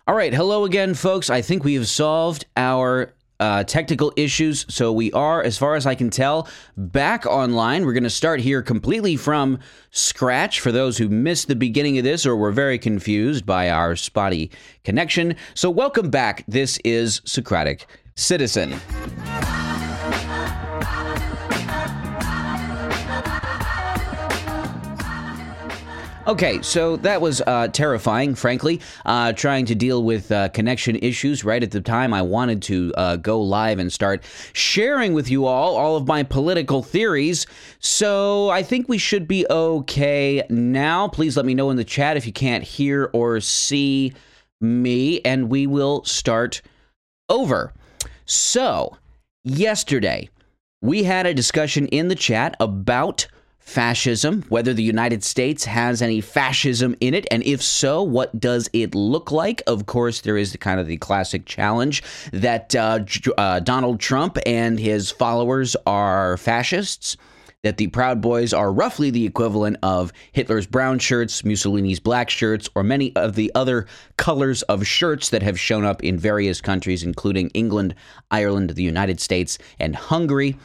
All right, hello again, folks. I think we have solved our technical issues, so we are, as far as I can tell, back online. We're going to start here completely from scratch for those who missed the beginning of this or were very confused by our spotty connection. So welcome back. This is Socratic Citizen. Okay, so that was terrifying, frankly, trying to deal with connection issues right at the time I wanted to go live and start sharing with you all of my political theories. So I think we should be okay now. Please let me know in the chat if you can't hear or see me, and we will start over. So, yesterday, we had a discussion in the chat about fascism, whether the United States has any fascism in it, and if so, what does it look like? Of course, there is the classic challenge that Donald Trump and his followers are fascists, that the Proud Boys are roughly the equivalent of Hitler's brown shirts, Mussolini's black shirts, or many of the other colors of shirts that have shown up in various countries, including England, Ireland, the United States, and Hungary.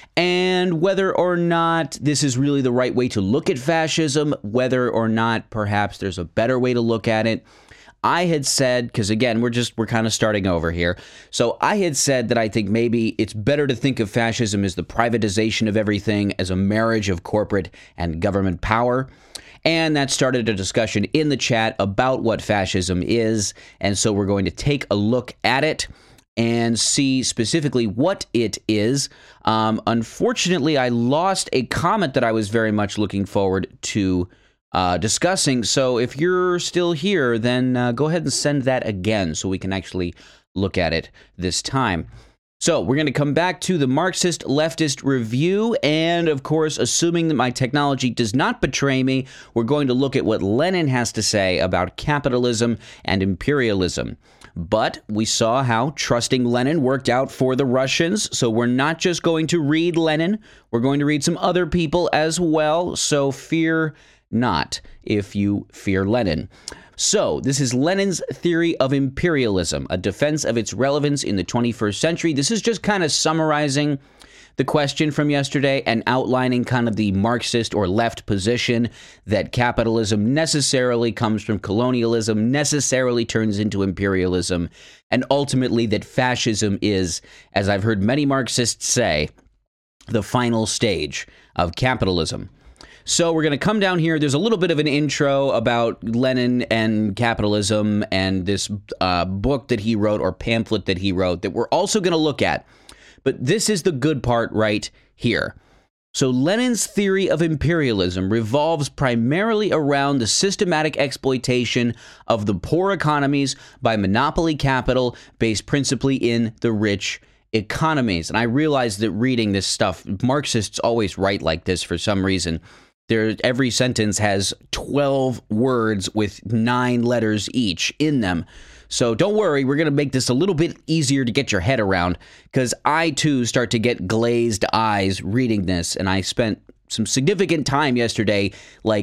And whether or not this is really the right way to look at fascism, whether or not perhaps there's a better way to look at it, I had said, because again, we're kind of starting over here. So I had said that I think maybe it's better to think of fascism as the privatization of everything, as a marriage of corporate and government power. And that started a discussion in the chat about what fascism is. And so we're going to take a look at it and see specifically what it is. Unfortunately, I lost a comment that I was very much looking forward to discussing. So if you're still here, then go ahead and send that again so we can actually look at it this time. So we're going to come back to the Marxist leftist review, and of course, assuming that my technology does not betray me, we're going to look at what Lenin has to say about capitalism and imperialism. But we saw how trusting Lenin worked out for the Russians, so we're not just going to read Lenin, we're going to read some other people as well, so fear not if you fear Lenin. So, this is Lenin's theory of imperialism, a defense of its relevance in the 21st century. This is just kind of summarizing the question from yesterday and outlining kind of the Marxist or left position that capitalism necessarily comes from colonialism, necessarily turns into imperialism, and ultimately that fascism is, as I've heard many Marxists say, the final stage of capitalism. So we're going to come down here. There's a little bit of an intro about Lenin and capitalism and this book that he wrote, or pamphlet that he wrote, that we're also going to look at. But this is the good part right here. So Lenin's theory of imperialism revolves primarily around the systematic exploitation of the poor economies by monopoly capital based principally in the rich economies. And I realize that reading this stuff, Marxists always write like this for some reason. Every sentence has 12 words with 9 letters each in them. So don't worry, we're going to make this a little bit easier to get your head around, because I too start to get glazed eyes reading this, and I spent some significant time yesterday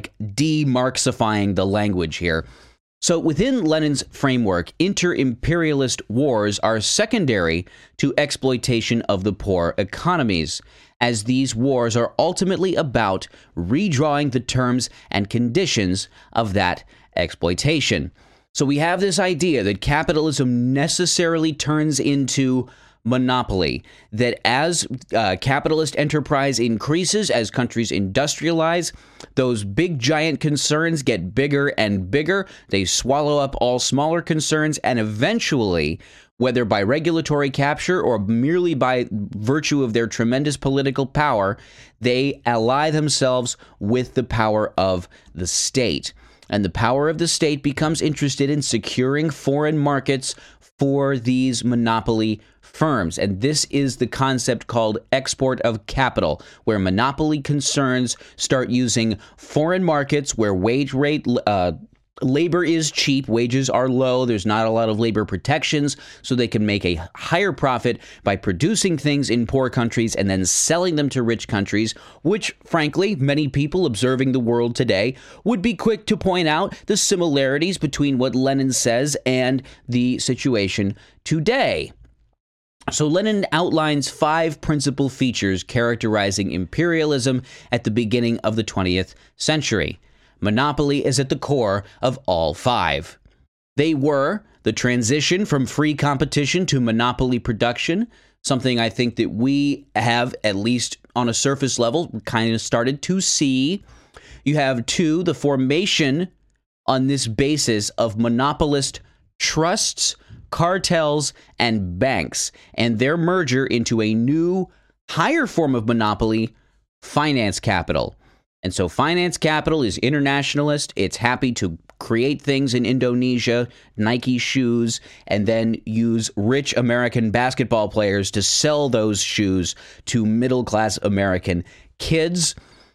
de-Marxifying the language here. So within Lenin's framework, inter-imperialist wars are secondary to exploitation of the poor economies, as these wars are ultimately about redrawing the terms and conditions of that exploitation. So we have this idea that capitalism necessarily turns into monopoly, that as capitalist enterprise increases, as countries industrialize, those big giant concerns get bigger and bigger. They swallow up all smaller concerns, and eventually, whether by regulatory capture or merely by virtue of their tremendous political power, they ally themselves with the power of the state. And the power of the state becomes interested in securing foreign markets for these monopoly firms. And this is the concept called export of capital, where monopoly concerns start using foreign markets where wage rate Labor is cheap, wages are low, there's not a lot of labor protections, so they can make a higher profit by producing things in poor countries and then selling them to rich countries, which, frankly, many people observing the world today would be quick to point out the similarities between what Lenin says and the situation today. So Lenin outlines 5 principal features characterizing imperialism at the beginning of the 20th century. Monopoly is at the core of all 5. They were the transition from free competition to monopoly production, something I think that we have, at least on a surface level, kind of started to see. You have 2, the formation on this basis of monopolist trusts, cartels, and banks, and their merger into a new, higher form of monopoly, finance capital. And so finance capital is internationalist. It's happy to create things in Indonesia, Nike shoes, and then use rich American basketball players to sell those shoes to middle-class American kids.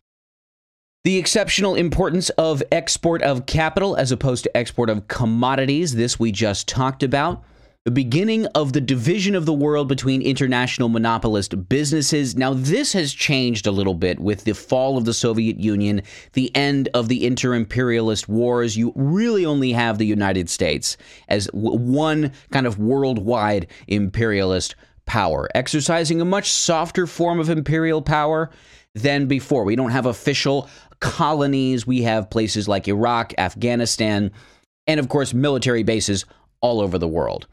The exceptional importance of export of capital as opposed to export of commodities, this we just talked about. The beginning of the division of the world between international monopolist businesses. Now, this has changed a little bit with the fall of the Soviet Union, the end of the inter-imperialist wars. You really only have the United States as one kind of worldwide imperialist power, exercising a much softer form of imperial power than before. We don't have official colonies. We have places like Iraq, Afghanistan, and of course, military bases all over the world.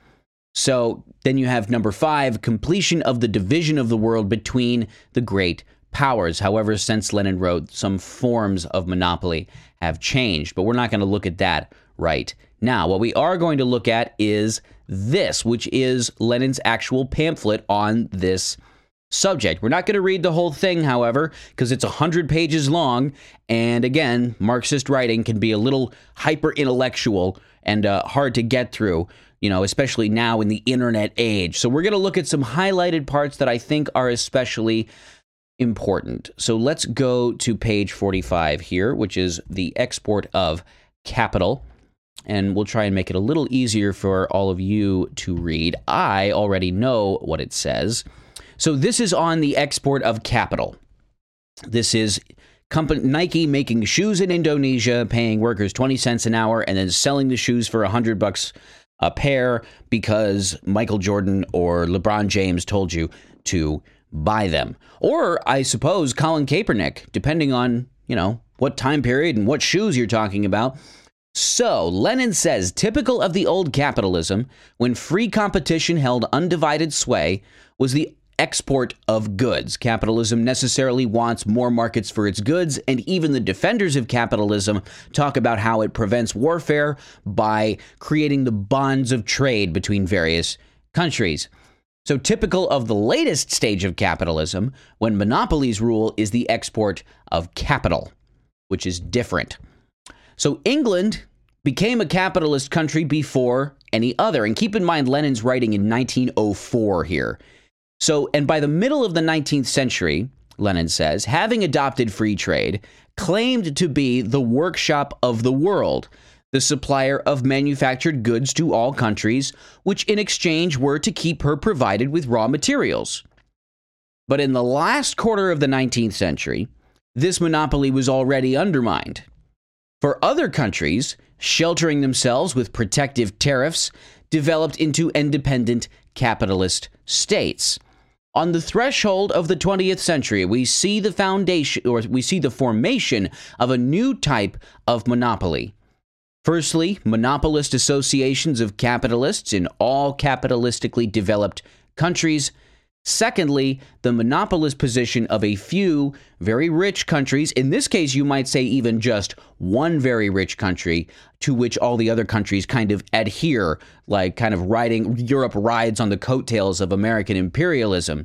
So then you have number 5, completion of the division of the world between the great powers. However, since Lenin wrote, some forms of monopoly have changed, but we're not going to look at that right now. What we are going to look at is this, which is Lenin's actual pamphlet on this subject. We're not going to read the whole thing, however, because it's 100 pages long, and again, Marxist writing can be a little hyper-intellectual and hard to get through, especially now in the internet age. So we're going to look at some highlighted parts that I think are especially important. So let's go to page 45 here, which is the export of capital. And we'll try and make it a little easier for all of you to read. I already know what it says. So this is on the export of capital. This is Nike making shoes in Indonesia, paying workers 20 cents an hour, and then selling the shoes for $100 a pair because Michael Jordan or LeBron James told you to buy them. Or, I suppose, Colin Kaepernick, depending on, what time period and what shoes you're talking about. So, Lenin says, typical of the old capitalism, when free competition held undivided sway, was the export of goods. Capitalism necessarily wants more markets for its goods, and even the defenders of capitalism talk about how it prevents warfare by creating the bonds of trade between various countries. So typical of the latest stage of capitalism, when monopolies rule, is the export of capital, which is different. So England became a capitalist country before any other. And keep in mind, Lenin's writing in 1904 here. So, and by the middle of the 19th century, Lenin says, having adopted free trade, claimed to be the workshop of the world, the supplier of manufactured goods to all countries, which in exchange were to keep her provided with raw materials. But in the last quarter of the 19th century, this monopoly was already undermined. For other countries, sheltering themselves with protective tariffs, developed into independent capitalist states. On the threshold of the 20th century, we see the foundation, or we see the formation of a new type of monopoly. Firstly, monopolist associations of capitalists in all capitalistically developed countries. Secondly, the monopolist position of a few very rich countries, in this case you might say even just one very rich country, to which all the other countries kind of adhere, like kind of Europe rides on the coattails of American imperialism.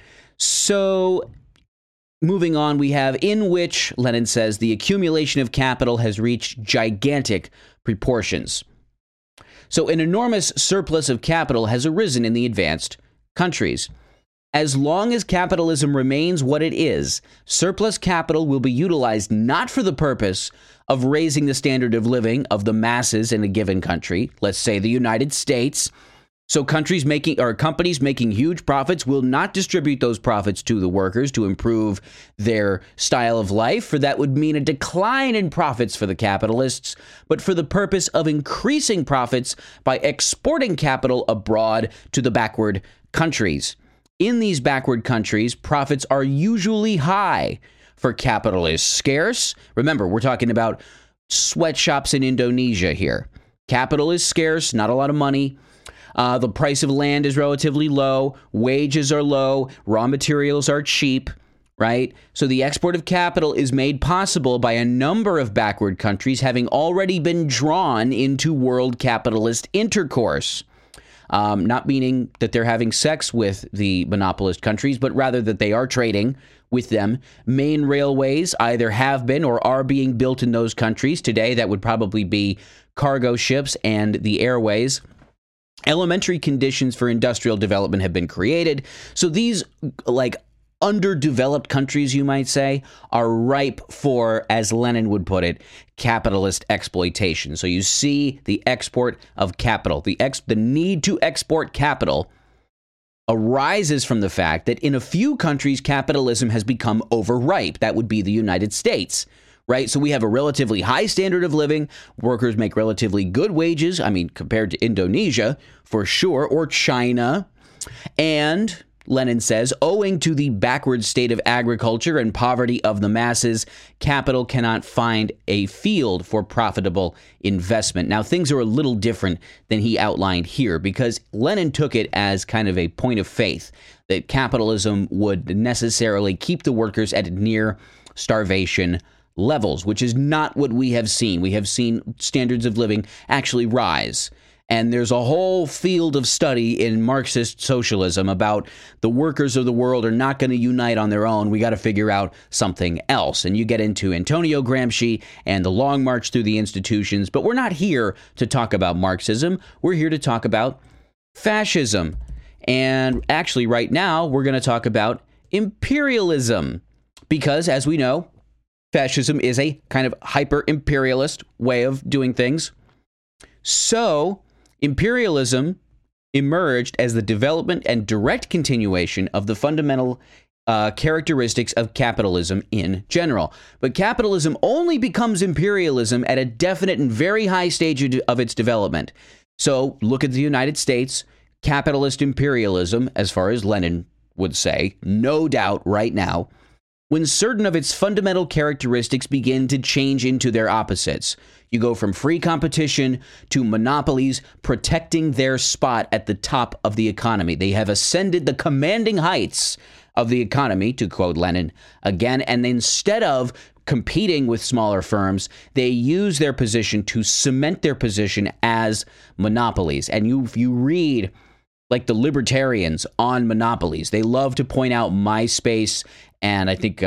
So, moving on, we have in which, Lenin says, the accumulation of capital has reached gigantic proportions. So an enormous surplus of capital has arisen in the advanced countries. As long as capitalism remains what it is, surplus capital will be utilized not for the purpose of raising the standard of living of the masses in a given country, let's say the United States. So companies making huge profits will not distribute those profits to the workers to improve their style of life, for that would mean a decline in profits for the capitalists, but for the purpose of increasing profits by exporting capital abroad to the backward countries. In these backward countries, profits are usually high, for capital is scarce. Remember, we're talking about sweatshops in Indonesia here. Capital is scarce, not a lot of money. The price of land is relatively low. Wages are low. Raw materials are cheap, right? So the export of capital is made possible by a number of backward countries having already been drawn into world capitalist intercourse. Not meaning that they're having sex with the monopolist countries, but rather that they are trading with them. Main railways either have been or are being built in those countries. Today, that would probably be cargo ships and the airways. Elementary conditions for industrial development have been created. So these, like, underdeveloped countries, you might say, are ripe for, as Lenin would put it, capitalist exploitation. So you see the export of capital. The need to export capital arises from the fact that in a few countries, capitalism has become overripe. That would be the United States, right? So we have a relatively high standard of living. Workers make relatively good wages. I mean, compared to Indonesia, for sure, or China. And Lenin says, owing to the backward state of agriculture and poverty of the masses, capital cannot find a field for profitable investment. Now, things are a little different than he outlined here, because Lenin took it as kind of a point of faith that capitalism would necessarily keep the workers at near starvation levels, which is not what we have seen. We have seen standards of living actually rise. And there's a whole field of study in Marxist socialism about the workers of the world are not going to unite on their own. We got to figure out something else. And you get into Antonio Gramsci and the long march through the institutions. But we're not here to talk about Marxism. We're here to talk about fascism. And actually, right now, we're going to talk about imperialism. Because, as we know, fascism is a kind of hyper-imperialist way of doing things. So imperialism emerged as the development and direct continuation of the fundamental characteristics of capitalism in general. But capitalism only becomes imperialism at a definite and very high stage of its development. So look at the United States, capitalist imperialism, as far as Lenin would say, no doubt right now, when certain of its fundamental characteristics begin to change into their opposites. You go from free competition to monopolies protecting their spot at the top of the economy. They have ascended the commanding heights of the economy, to quote Lenin again, and instead of competing with smaller firms, they use their position to cement their position as monopolies. And if you read like the libertarians on monopolies, they love to point out MySpace and I think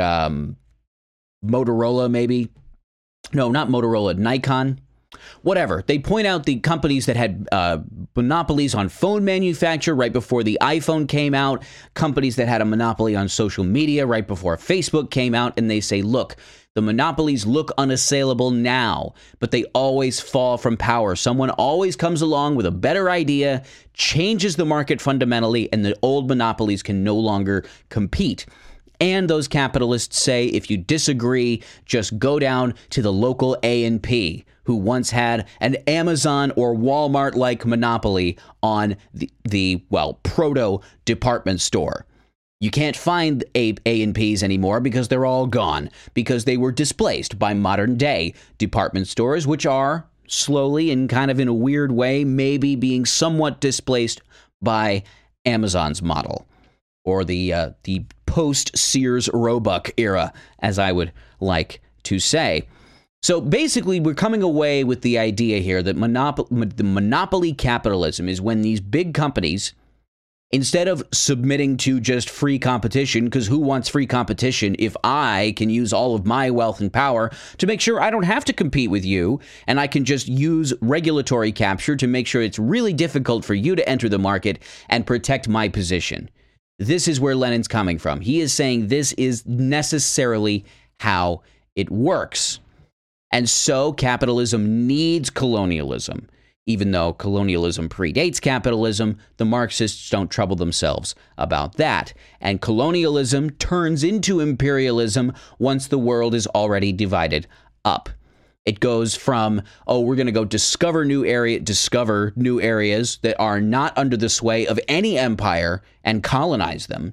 Motorola, maybe. No, not Motorola, Nikon. Whatever. They point out the companies that had monopolies on phone manufacture right before the iPhone came out, companies that had a monopoly on social media right before Facebook came out, and they say, look, the monopolies look unassailable now, but they always fall from power. Someone always comes along with a better idea, changes the market fundamentally, and the old monopolies can no longer compete. And those capitalists say, if you disagree, just go down to the local A&P, who once had an Amazon or Walmart-like monopoly on the proto-department store. You can't find A&Ps anymore because they're all gone, because they were displaced by modern-day department stores, which are slowly and kind of in a weird way maybe being somewhat displaced by Amazon's model, or the post-Sears Roebuck era, as I would like to say. So basically, we're coming away with the idea here that the monopoly capitalism is when these big companies, instead of submitting to just free competition, because who wants free competition if I can use all of my wealth and power to make sure I don't have to compete with you, and I can just use regulatory capture to make sure it's really difficult for you to enter the market and protect my position. This is where Lenin's coming from. He is saying this is necessarily how it works. And so capitalism needs colonialism. Even though colonialism predates capitalism, the Marxists don't trouble themselves about that. And colonialism turns into imperialism once the world is already divided up. It goes from, we're going to go discover new areas that are not under the sway of any empire and colonize them,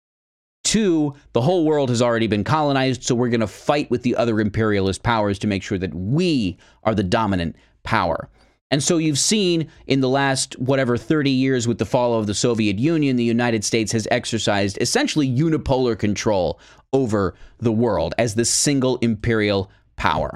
to the whole world has already been colonized, so we're going to fight with the other imperialist powers to make sure that we are the dominant power. And so you've seen in the last, 30 years with the fall of the Soviet Union, the United States has exercised essentially unipolar control over the world as the single imperial power.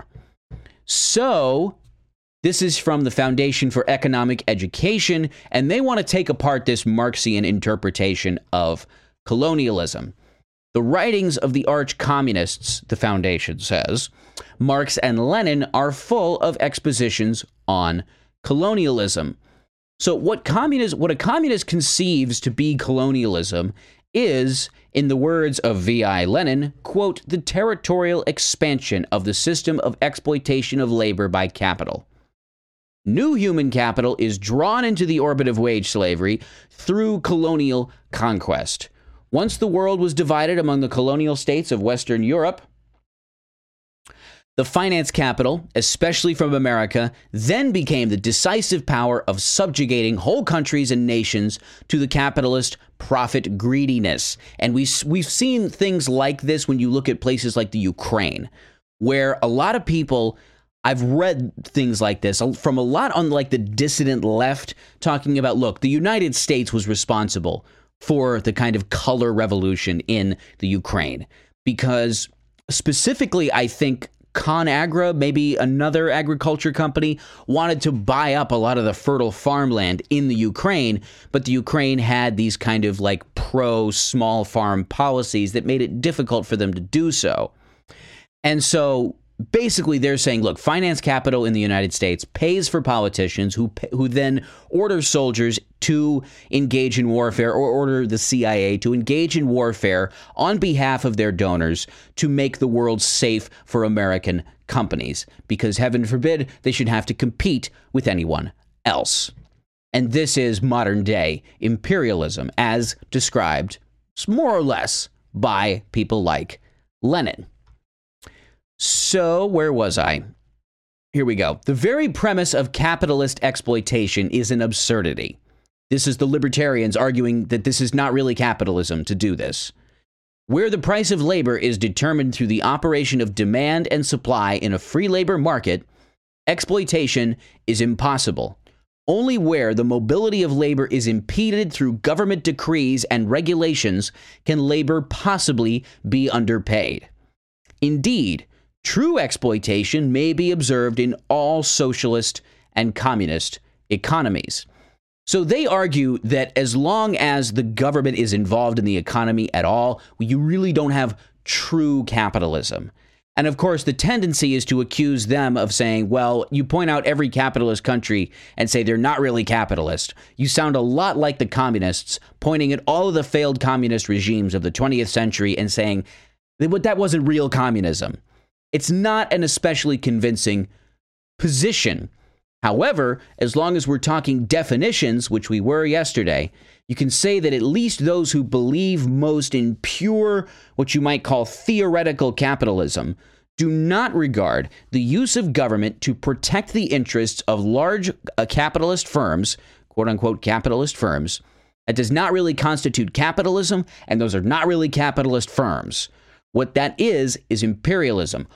So this is from the Foundation for Economic Education, and they want to take apart this Marxian interpretation of colonialism. The writings of the arch-communists, the Foundation says, Marx and Lenin are full of expositions on colonialism. So what a communist conceives to be colonialism is, in the words of V.I. Lenin, quote, the territorial expansion of the system of exploitation of labor by capital. New human capital is drawn into the orbit of wage slavery through colonial conquest. Once the world was divided among the colonial states of Western Europe, the finance capital, especially from America, then became the decisive power of subjugating whole countries and nations to the capitalist profit greediness. And we've seen things like this when you look at places like the Ukraine, where a lot of people, I've read things like this from a lot on like the dissident left, talking about, look, the United States was responsible for the kind of color revolution in the Ukraine, because specifically, I think ConAgra, maybe another agriculture company, wanted to buy up a lot of the fertile farmland in the Ukraine, but the Ukraine had these kind of like pro-small farm policies that made it difficult for them to do so. And so basically they're saying, look, finance capital in the United States pays for politicians who then order soldiers to engage in warfare, or order the CIA to engage in warfare on behalf of their donors to make the world safe for American companies, because heaven forbid they should have to compete with anyone else. And this is modern day imperialism as described more or less by people like Lenin. So where was I? Here we go. The very premise of capitalist exploitation is an absurdity. This is the libertarians arguing that this is not really capitalism to do this. Where the price of labor is determined through the operation of demand and supply in a free labor market, exploitation is impossible. Only where the mobility of labor is impeded through government decrees and regulations can labor possibly be underpaid. Indeed, true exploitation may be observed in all socialist and communist economies. So they argue that as long as the government is involved in the economy at all, you really don't have true capitalism. And of course, the tendency is to accuse them of saying, well, you point out every capitalist country and say they're not really capitalist. You sound a lot like the communists, pointing at all of the failed communist regimes of the 20th century and saying that wasn't real communism. It's not an especially convincing position. However, as long as we're talking definitions, which we were yesterday, you can say that at least those who believe most in pure, what you might call theoretical capitalism, do not regard the use of government to protect the interests of large capitalist firms, quote unquote capitalist firms. That does not really constitute capitalism, and those are not really capitalist firms. What that is imperialism,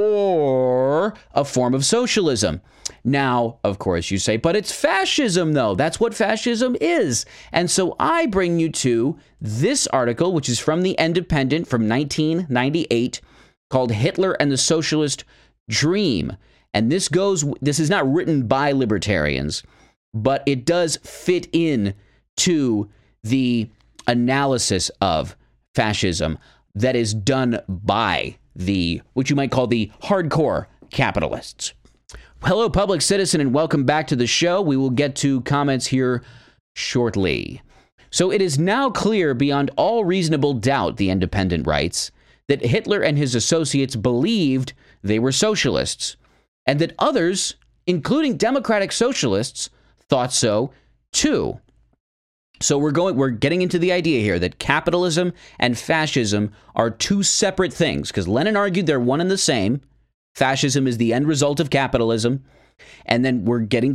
or a form of socialism. Now, of course, you say, but it's fascism, though. That's what fascism is. And so I bring you to this article, which is from The Independent from 1998, called Hitler and the Socialist Dream. And this is not written by libertarians, but it does fit in to the analysis of fascism that is done by what you might call the hardcore capitalists. Hello, public citizen, and welcome back to the show. We will get to comments here shortly. So it is now clear beyond all reasonable doubt, the Independent writes, that Hitler and his associates believed they were socialists, and that others, including democratic socialists, thought so too. So we're getting into the idea here that capitalism and fascism are two separate things, because Lenin argued they're one and the same. Fascism is the end result of capitalism. And then we're getting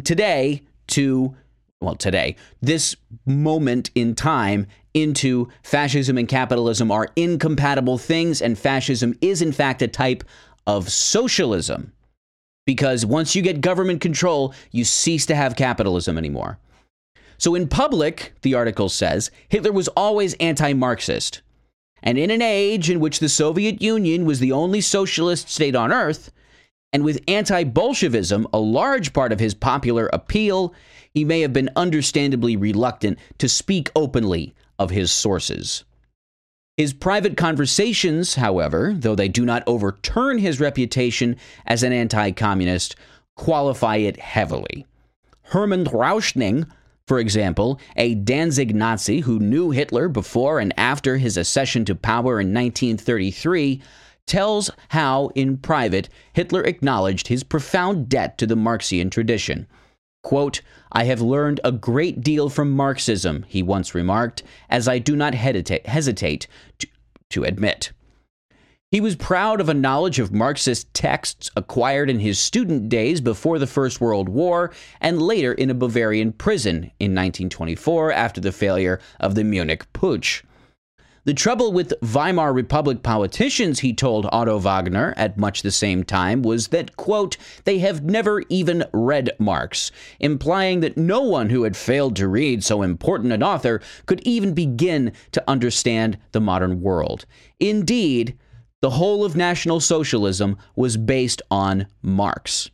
this moment in time into fascism and capitalism are incompatible things, and fascism is in fact a type of socialism. Because once you get government control, you cease to have capitalism anymore. So in public, the article says, Hitler was always anti-Marxist. And in an age in which the Soviet Union was the only socialist state on earth, and with anti-Bolshevism a large part of his popular appeal, he may have been understandably reluctant to speak openly of his sources. His private conversations, however, though they do not overturn his reputation as an anti-communist, qualify it heavily. Hermann Rauschning, for example, a Danzig Nazi who knew Hitler before and after his accession to power in 1933, tells how, in private, Hitler acknowledged his profound debt to the Marxian tradition. Quote, "I have learned a great deal from Marxism," he once remarked, "as I do not hesitate to admit." He was proud of a knowledge of Marxist texts acquired in his student days before the First World War and later in a Bavarian prison in 1924 after the failure of the Munich Putsch. The trouble with Weimar Republic politicians, he told Otto Wagner at much the same time, was that, quote, "they have never even read Marx," implying that no one who had failed to read so important an author could even begin to understand the modern world. Indeed, the whole of National Socialism was based on Marx.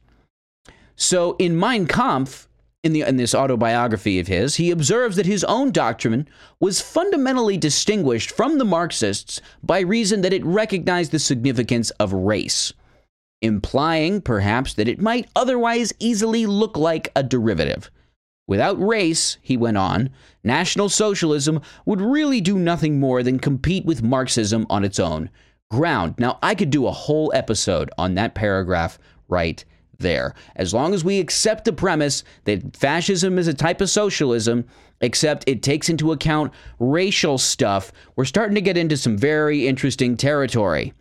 So in Mein Kampf, in this autobiography of his, he observes that his own doctrine was fundamentally distinguished from the Marxists by reason that it recognized the significance of race, implying perhaps that it might otherwise easily look like a derivative. Without race, he went on, National Socialism would really do nothing more than compete with Marxism on its own ground. Now, I could do a whole episode on that paragraph right there. As long as we accept the premise that fascism is a type of socialism, except it takes into account racial stuff, we're starting to get into some very interesting territory.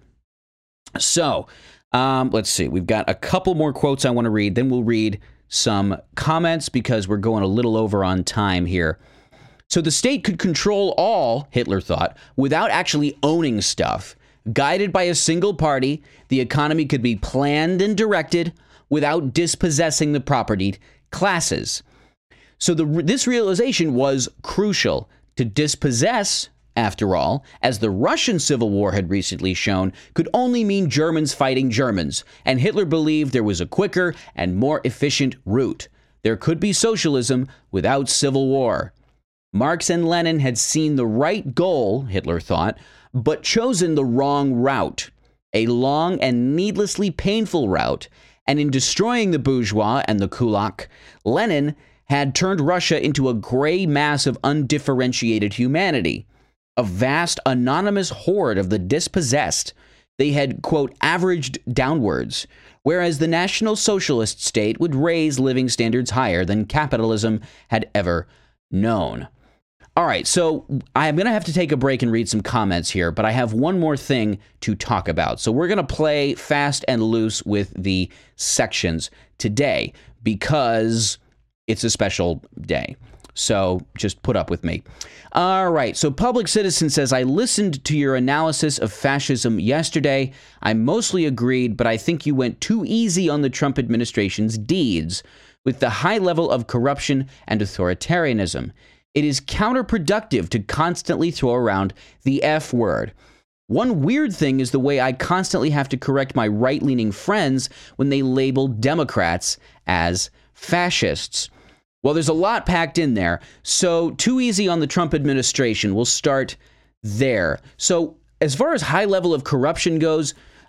So, let's see. We've got a couple more quotes I want to read. Then we'll read some comments because we're going a little over on time here. So the state could control all, Hitler thought, without actually owning stuff. Guided by a single party, the economy could be planned and directed without dispossessing the propertied classes. So this realization was crucial. To dispossess, after all, as the Russian Civil War had recently shown, could only mean Germans fighting Germans, and Hitler believed there was a quicker and more efficient route. There could be socialism without civil war. Marx and Lenin had seen the right goal, Hitler thought, but chosen the wrong route, a long and needlessly painful route. And in destroying the bourgeois and the kulak, Lenin had turned Russia into a gray mass of undifferentiated humanity, a vast anonymous horde of the dispossessed. They had, quote, averaged downwards, whereas the National Socialist state would raise living standards higher than capitalism had ever known. All right, so I'm going to have to take a break and read some comments here, but I have one more thing to talk about. So we're going to play fast and loose with the sections today because it's a special day. So just put up with me. All right, so Public Citizen says, I listened to your analysis of fascism yesterday. I mostly agreed, but I think you went too easy on the Trump administration's deeds with the high level of corruption and authoritarianism. It is counterproductive to constantly throw around the F word. One weird thing is the way I constantly have to correct my right-leaning friends when they label Democrats as fascists. Well, there's a lot packed in there. So too easy on the Trump administration. We'll start there. So as far as high level of corruption goes,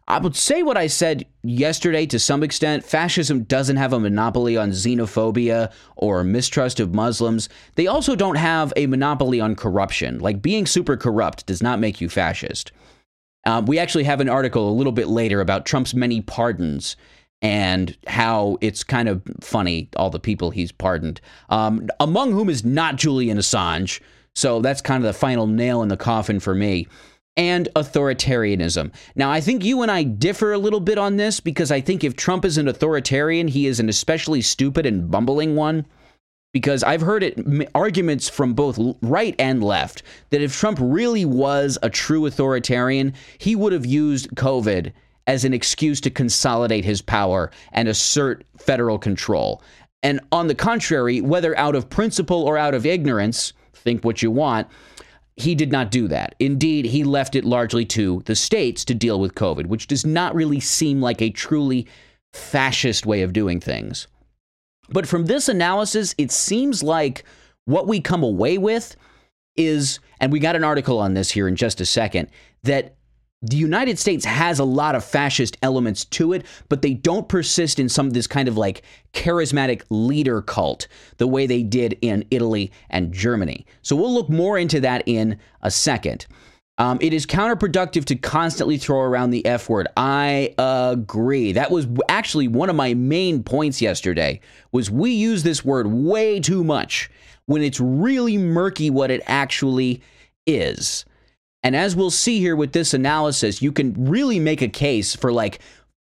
I would say what I said yesterday to some extent. Fascism doesn't have a monopoly on xenophobia or mistrust of Muslims. They also don't have a monopoly on corruption. Like, being super corrupt does not make you fascist. We actually have an article a little bit later about Trump's many pardons and how it's kind of funny, all the people he's pardoned, among whom is not Julian Assange. So that's kind of the final nail in the coffin for me. And authoritarianism. Now, I think you and I differ a little bit on this, because I think if Trump is an authoritarian, he is an especially stupid and bumbling one. Because I've heard arguments from both right and left that if Trump really was a true authoritarian, he would have used COVID as an excuse to consolidate his power and assert federal control. And on the contrary, whether out of principle or out of ignorance, think what you want, he did not do that. Indeed, he left it largely to the states to deal with COVID, which does not really seem like a truly fascist way of doing things. But from this analysis, it seems like what we come away with is, and we got an article on this here in just a second, that the United States has a lot of fascist elements to it, but they don't persist in some of this kind of like charismatic leader cult the way they did in Italy and Germany. So we'll look more into that in a second. It is counterproductive to constantly throw around the F word. I agree. That was actually one of my main points yesterday, was we use this word way too much when it's really murky what it actually is. And as we'll see here with this analysis, you can really make a case for like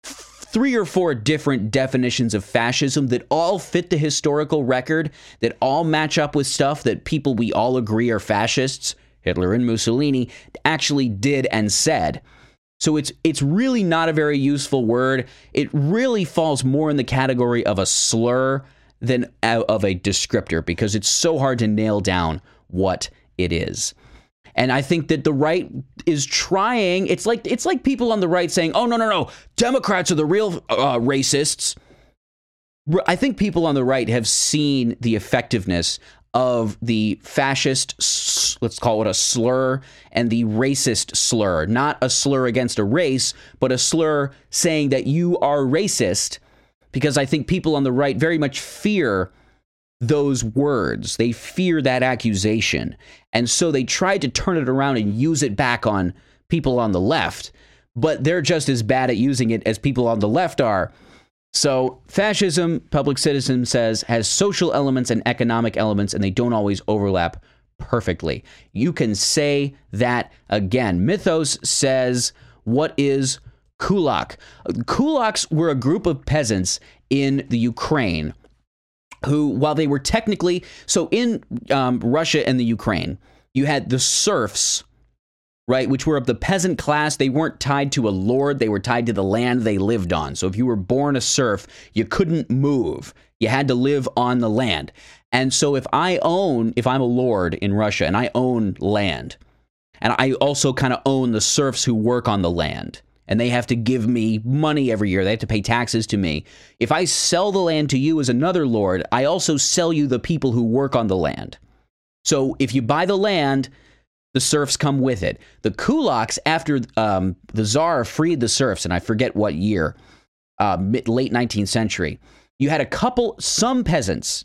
3 or 4 different definitions of fascism that all fit the historical record, that all match up with stuff that people we all agree are fascists, Hitler and Mussolini, actually did and said. So it's really not a very useful word. It really falls more in the category of a slur than of a descriptor, because it's so hard to nail down what it is. And I think that the right is trying. It's like people on the right saying, "Oh, no, Democrats are the real racists." I think people on the right have seen the effectiveness of the fascist, let's call it a slur, and the racist slur. Not a slur against a race, but a slur saying that you are racist, because I think people on the right very much fear those words. They fear that accusation. And so they tried to turn it around and use it back on people on the left, but they're just as bad at using it as people on the left are. So fascism, Public Citizen says, has social elements and economic elements, and they don't always overlap perfectly. You can say that again. Mythos says, what is kulak? Kulaks were a group of peasants in the Ukraine who, while they were technically, so in Russia and the Ukraine, you had the serfs, right, which were of the peasant class. They weren't tied to a lord. They were tied to the land they lived on. So if you were born a serf, you couldn't move. You had to live on the land. And so if I'm a lord in Russia and I own land, and I also kind of own the serfs who work on the land, and they have to give me money every year. They have to pay taxes to me. If I sell the land to you as another lord, I also sell you the people who work on the land. So if you buy the land, the serfs come with it. The kulaks, after the Tsar freed the serfs, and I forget what year, late 19th century, you had some peasants,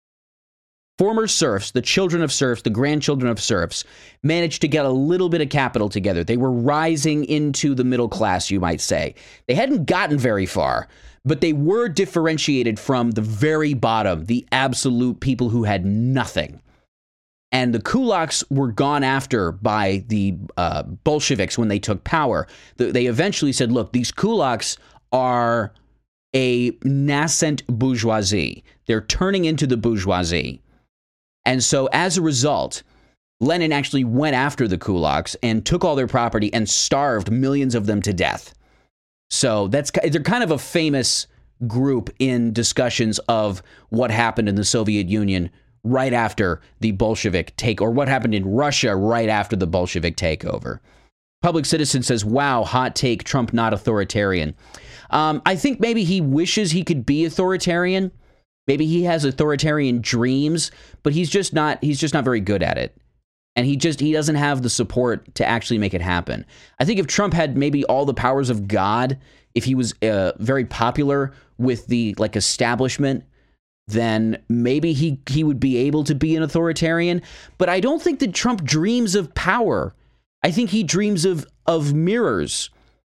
former serfs, the children of serfs, the grandchildren of serfs, managed to get a little bit of capital together. They were rising into the middle class, you might say. They hadn't gotten very far, but they were differentiated from the very bottom, the absolute people who had nothing. And the kulaks were gone after by the Bolsheviks when they took power. They eventually said, look, these kulaks are a nascent bourgeoisie. They're turning into the bourgeoisie. And so as a result, Lenin actually went after the kulaks and took all their property and starved millions of them to death. So they're kind of a famous group in discussions of what happened in the Soviet Union right after the Bolshevik or what happened in Russia right after the Bolshevik takeover. Public Citizen says, wow, hot take, Trump not authoritarian. I think maybe he wishes he could be authoritarian. Maybe he has authoritarian dreams, but he's just not very good at it. And he doesn't have the support to actually make it happen. I think if Trump had maybe all the powers of God, if he was very popular with the establishment, then maybe he would be able to be an authoritarian. But I don't think that Trump dreams of power. I think he dreams of mirrors.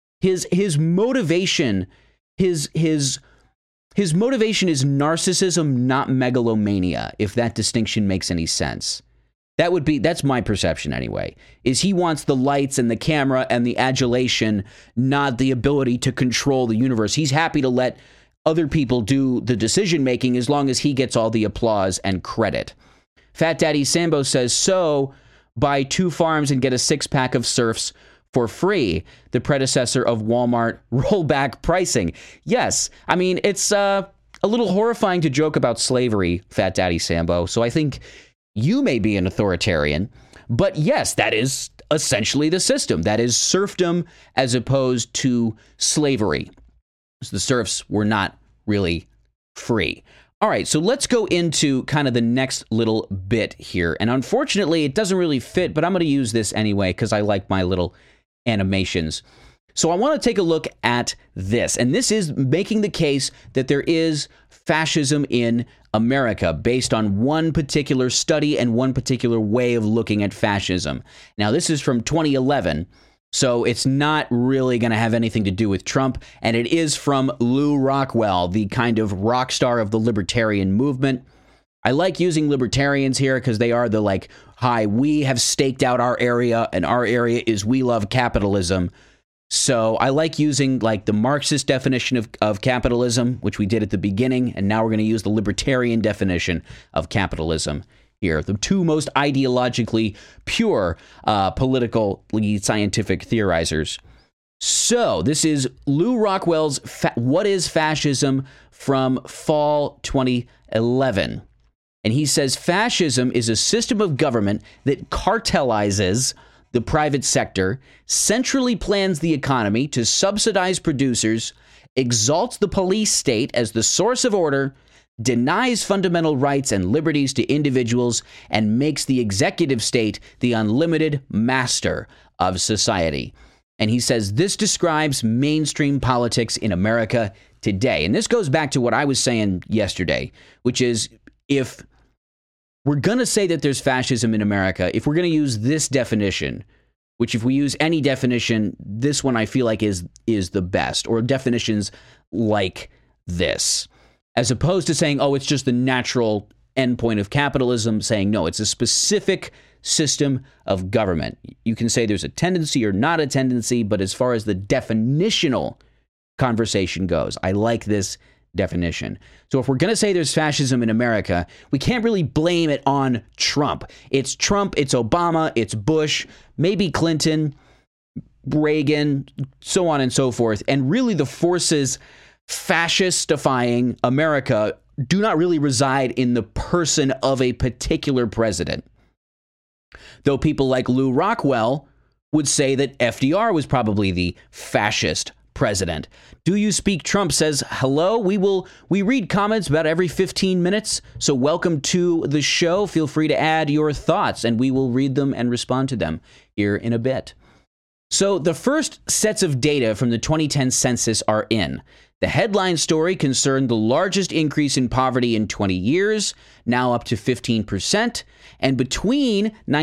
His motivation, his motivation is narcissism, not megalomania, if that distinction makes any sense. That's my perception anyway, is he wants the lights and the camera and the adulation, not the ability to control the universe. He's happy to let other people do the decision making as long as he gets all the applause and credit. Fat Daddy Sambo says, so buy 2 farms and get a 6-pack of surfs for free, the predecessor of Walmart rollback pricing. Yes, I mean, it's a little horrifying to joke about slavery, Fat Daddy Sambo, so I think you may be an authoritarian, but yes, that is essentially the system. That is serfdom as opposed to slavery. So the serfs were not really free. All right, so let's go into kind of the next little bit here. And unfortunately, it doesn't really fit, but I'm going to use this anyway because I like my little animations. So I want to take a look at this. And this is making the case that there is fascism in America based on one particular study and one particular way of looking at fascism. Now, this is from 2011, so it's not really going to have anything to do with Trump, and it is from Lew Rockwell, the kind of rock star of the libertarian movement. I like using libertarians here because they are the hi, we have staked out our area, and our area is we love capitalism. So I like using the Marxist definition of capitalism, which we did at the beginning, and now we're going to use the libertarian definition of capitalism here. The two most ideologically pure politically scientific theorizers. So this is Lew Rockwell's What is Fascism from fall 2011. And he says fascism is a system of government that cartelizes the private sector, centrally plans the economy to subsidize producers, exalts the police state as the source of order, denies fundamental rights and liberties to individuals, and makes the executive state the unlimited master of society. And he says this describes mainstream politics in America today. And this goes back to what I was saying yesterday, which is if we're going to say that there's fascism in America, if we're going to use this definition, which if we use any definition, this one I feel like is the best, or definitions like this, as opposed to saying, oh, it's just the natural endpoint of capitalism, saying, no, it's a specific system of government. You can say there's a tendency or not a tendency, but as far as the definitional conversation goes, I like this definition. So if we're going to say there's fascism in America, we can't really blame it on Trump. It's Trump, it's Obama, it's Bush, maybe Clinton, Reagan, so on and so forth. And really the forces fascistifying America do not really reside in the person of a particular president. Though people like Lew Rockwell would say that FDR was probably the fascist president. Do You Speak Trump says, hello, we read comments about every 15 minutes, so welcome to the show. Feel free to add your thoughts, and we will read them and respond to them here in a bit. So the first sets of data from the 2010 census are in. The headline story concerned the largest increase in poverty in 20 years, now up to 15%. And between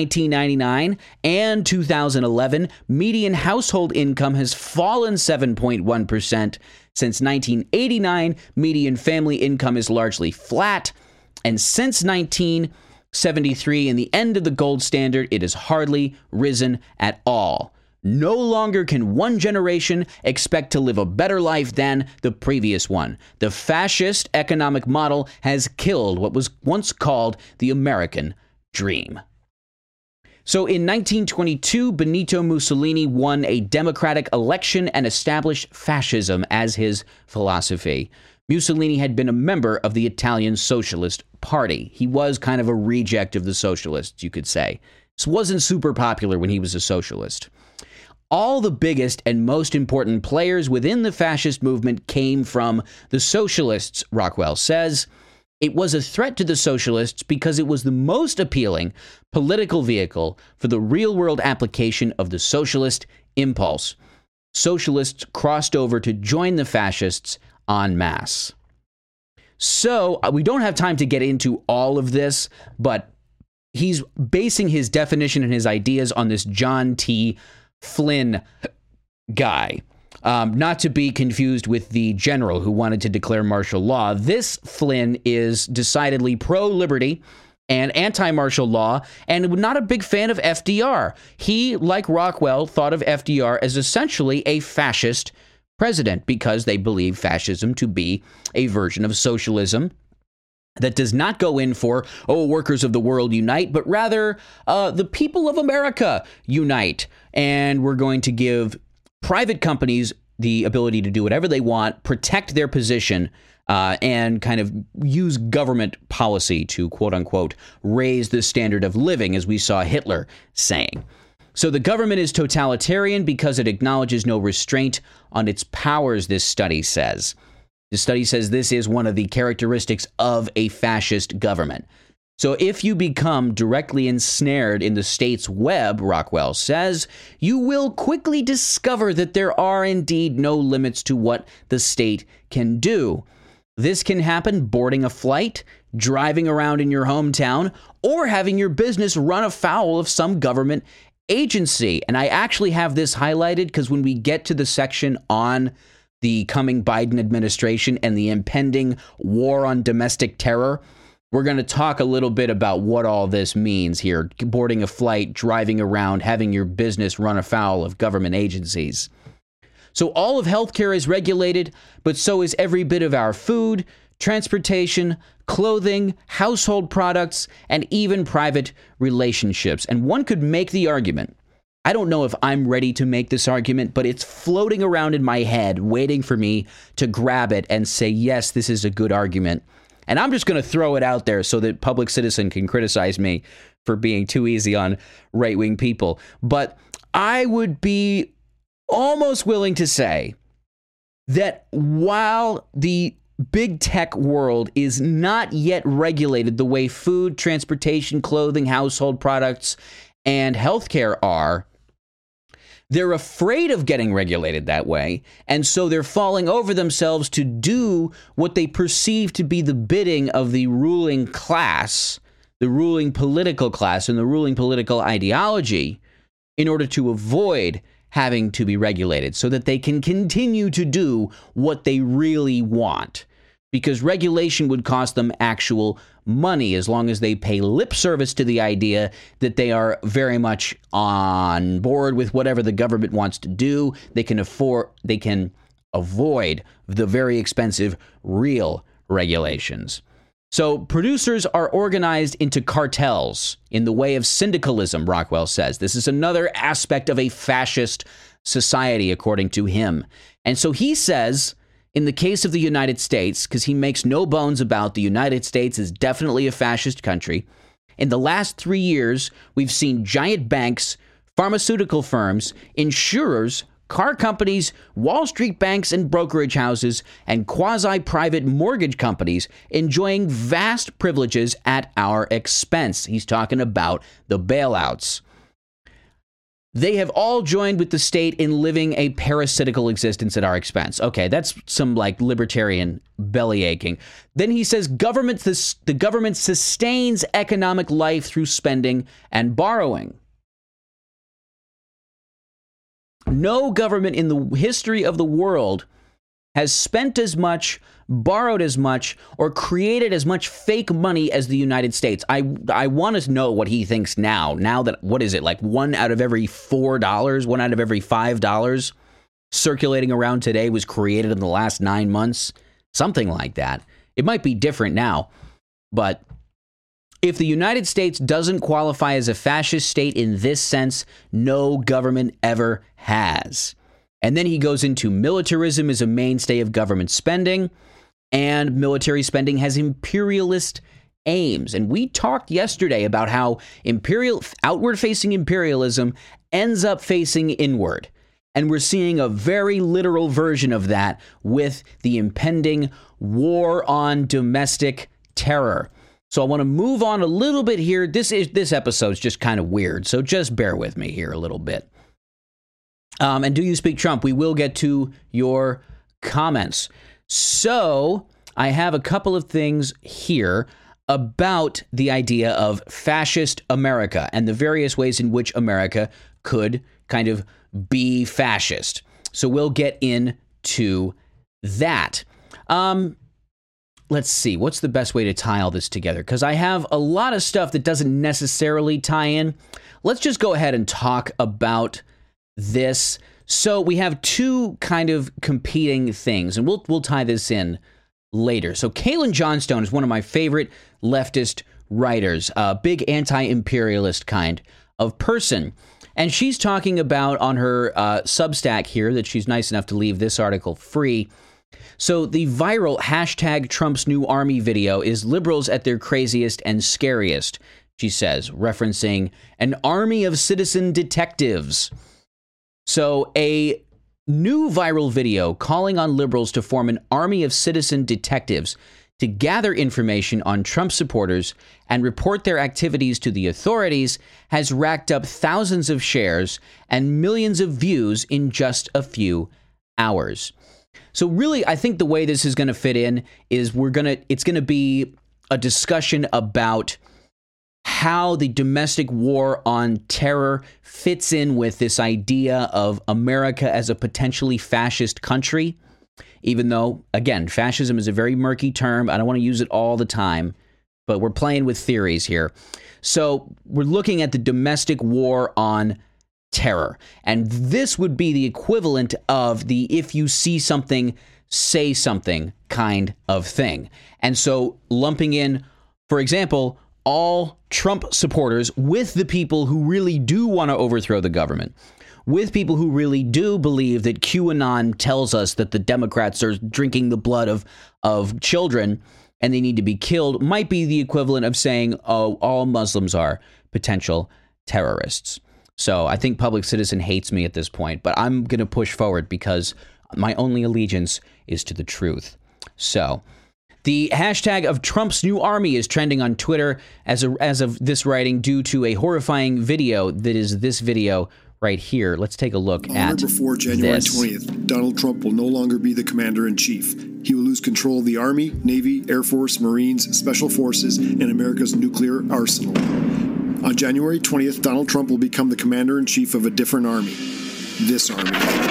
1999 and 2011, median household income has fallen 7.1%. Since 1989, median family income is largely flat. And since 1973 and the end of the gold standard, it has hardly risen at all. No longer can one generation expect to live a better life than the previous one. The fascist economic model has killed what was once called the American dream. So in 1922, Benito Mussolini won a democratic election and established fascism as his philosophy. Mussolini had been a member of the Italian Socialist Party. He was kind of a reject of the socialists, you could say. This wasn't super popular when he was a socialist. All the biggest and most important players within the fascist movement came from the socialists, Rockwell says. It was a threat to the socialists because it was the most appealing political vehicle for the real-world application of the socialist impulse. Socialists crossed over to join the fascists en masse. So we don't have time to get into all of this, but he's basing his definition and his ideas on this John T. Flynn guy. Not to be confused with the general who wanted to declare martial law. This Flynn is decidedly pro-liberty and anti-martial law, and not a big fan of FDR. He, like Rockwell, thought of FDR as essentially a fascist president because they believe fascism to be a version of socialism that does not go in for, workers of the world unite, but rather the people of America unite. And we're going to give private companies the ability to do whatever they want, protect their position, and kind of use government policy to, quote unquote, raise the standard of living, as we saw Hitler saying. So the government is totalitarian because it acknowledges no restraint on its powers, this study says. The study says this is one of the characteristics of a fascist government. So if you become directly ensnared in the state's web, Rockwell says, you will quickly discover that there are indeed no limits to what the state can do. This can happen boarding a flight, driving around in your hometown, or having your business run afoul of some government agency. And I actually have this highlighted because when we get to the section on the coming Biden administration and the impending war on domestic terror, we're going to talk a little bit about what all this means here. Boarding a flight, driving around, having your business run afoul of government agencies. So all of healthcare is regulated, but so is every bit of our food, transportation, clothing, household products, and even private relationships. And one could make the argument, I don't know if I'm ready to make this argument, but it's floating around in my head, waiting for me to grab it and say, yes, this is a good argument. And I'm just going to throw it out there so that Public Citizen can criticize me for being too easy on right-wing people. But I would be almost willing to say that while the big tech world is not yet regulated the way food, transportation, clothing, household products, and healthcare are, they're afraid of getting regulated that way, and so they're falling over themselves to do what they perceive to be the bidding of the ruling class, the ruling political class, and the ruling political ideology in order to avoid having to be regulated so that they can continue to do what they really want. Because regulation would cost them actual money as long as they pay lip service to the idea that they are very much on board with whatever the government wants to do. They can avoid the very expensive real regulations. So producers are organized into cartels in the way of syndicalism, Rockwell says. This is another aspect of a fascist society, according to him. And so he says, in the case of the United States, because he makes no bones about the United States is definitely a fascist country, in the last 3 years, we've seen giant banks, pharmaceutical firms, insurers, car companies, Wall Street banks and brokerage houses, and quasi-private mortgage companies enjoying vast privileges at our expense. He's talking about the bailouts. They have all joined with the state in living a parasitical existence at our expense. Okay, that's some like libertarian belly aching. Then he says the government sustains economic life through spending and borrowing. No government in the history of the world has spent as much, borrowed as much, or created as much fake money as the United States. I want to know what he thinks now that, what is it, like 1 out of every $4, 1 out of every $5 circulating around today was created in the last 9 months? Something like that. It might be different now, but if the United States doesn't qualify as a fascist state in this sense, no government ever has. And then he goes into militarism is a mainstay of government spending, and military spending has imperialist aims. And we talked yesterday about how outward-facing imperialism ends up facing inward. And we're seeing a very literal version of that with the impending war on domestic terror. So I want to move on a little bit here. This episode's just kind of weird, so just bear with me here a little bit. And do you speak Trump? We will get to your comments. So I have a couple of things here about the idea of fascist America and the various ways in which America could kind of be fascist. So we'll get into that. Let's see, what's the best way to tie all this together? Because I have a lot of stuff that doesn't necessarily tie in. Let's just go ahead and talk about this. So we have two kind of competing things, and we'll tie this in later. So Caitlin Johnstone is one of my favorite leftist writers, a big anti-imperialist kind of person. And she's talking about on her Substack here that she's nice enough to leave this article free. So the viral hashtag Trump's new army video is liberals at their craziest and scariest, she says, referencing an army of citizen detectives. So a new viral video calling on liberals to form an army of citizen detectives to gather information on Trump supporters and report their activities to the authorities has racked up thousands of shares and millions of views in just a few hours. So really, I think the way this is going to fit in is it's going to be a discussion about how the domestic war on terror fits in with this idea of America as a potentially fascist country. Even though, again, fascism is a very murky term. I don't want to use it all the time, but we're playing with theories here. So we're looking at the domestic war on terror. And this would be the equivalent of the if you see something, say something kind of thing. And so lumping in, for example, all Trump supporters with the people who really do want to overthrow the government, with people who really do believe that QAnon tells us that the Democrats are drinking the blood of children and they need to be killed, might be the equivalent of saying, oh, all Muslims are potential terrorists. So I think Public Citizen hates me at this point, but I'm going to push forward because my only allegiance is to the truth. So the hashtag of Trump's new army is trending on Twitter as of this writing due to a horrifying video that is this video right here. Let's take a look at before January 20th, Donald Trump will no longer be the commander-in-chief. He will lose control of the Army, Navy, Air Force, Marines, Special Forces, and America's nuclear arsenal. On January 20th, Donald Trump will become the commander-in-chief of a different army. This army.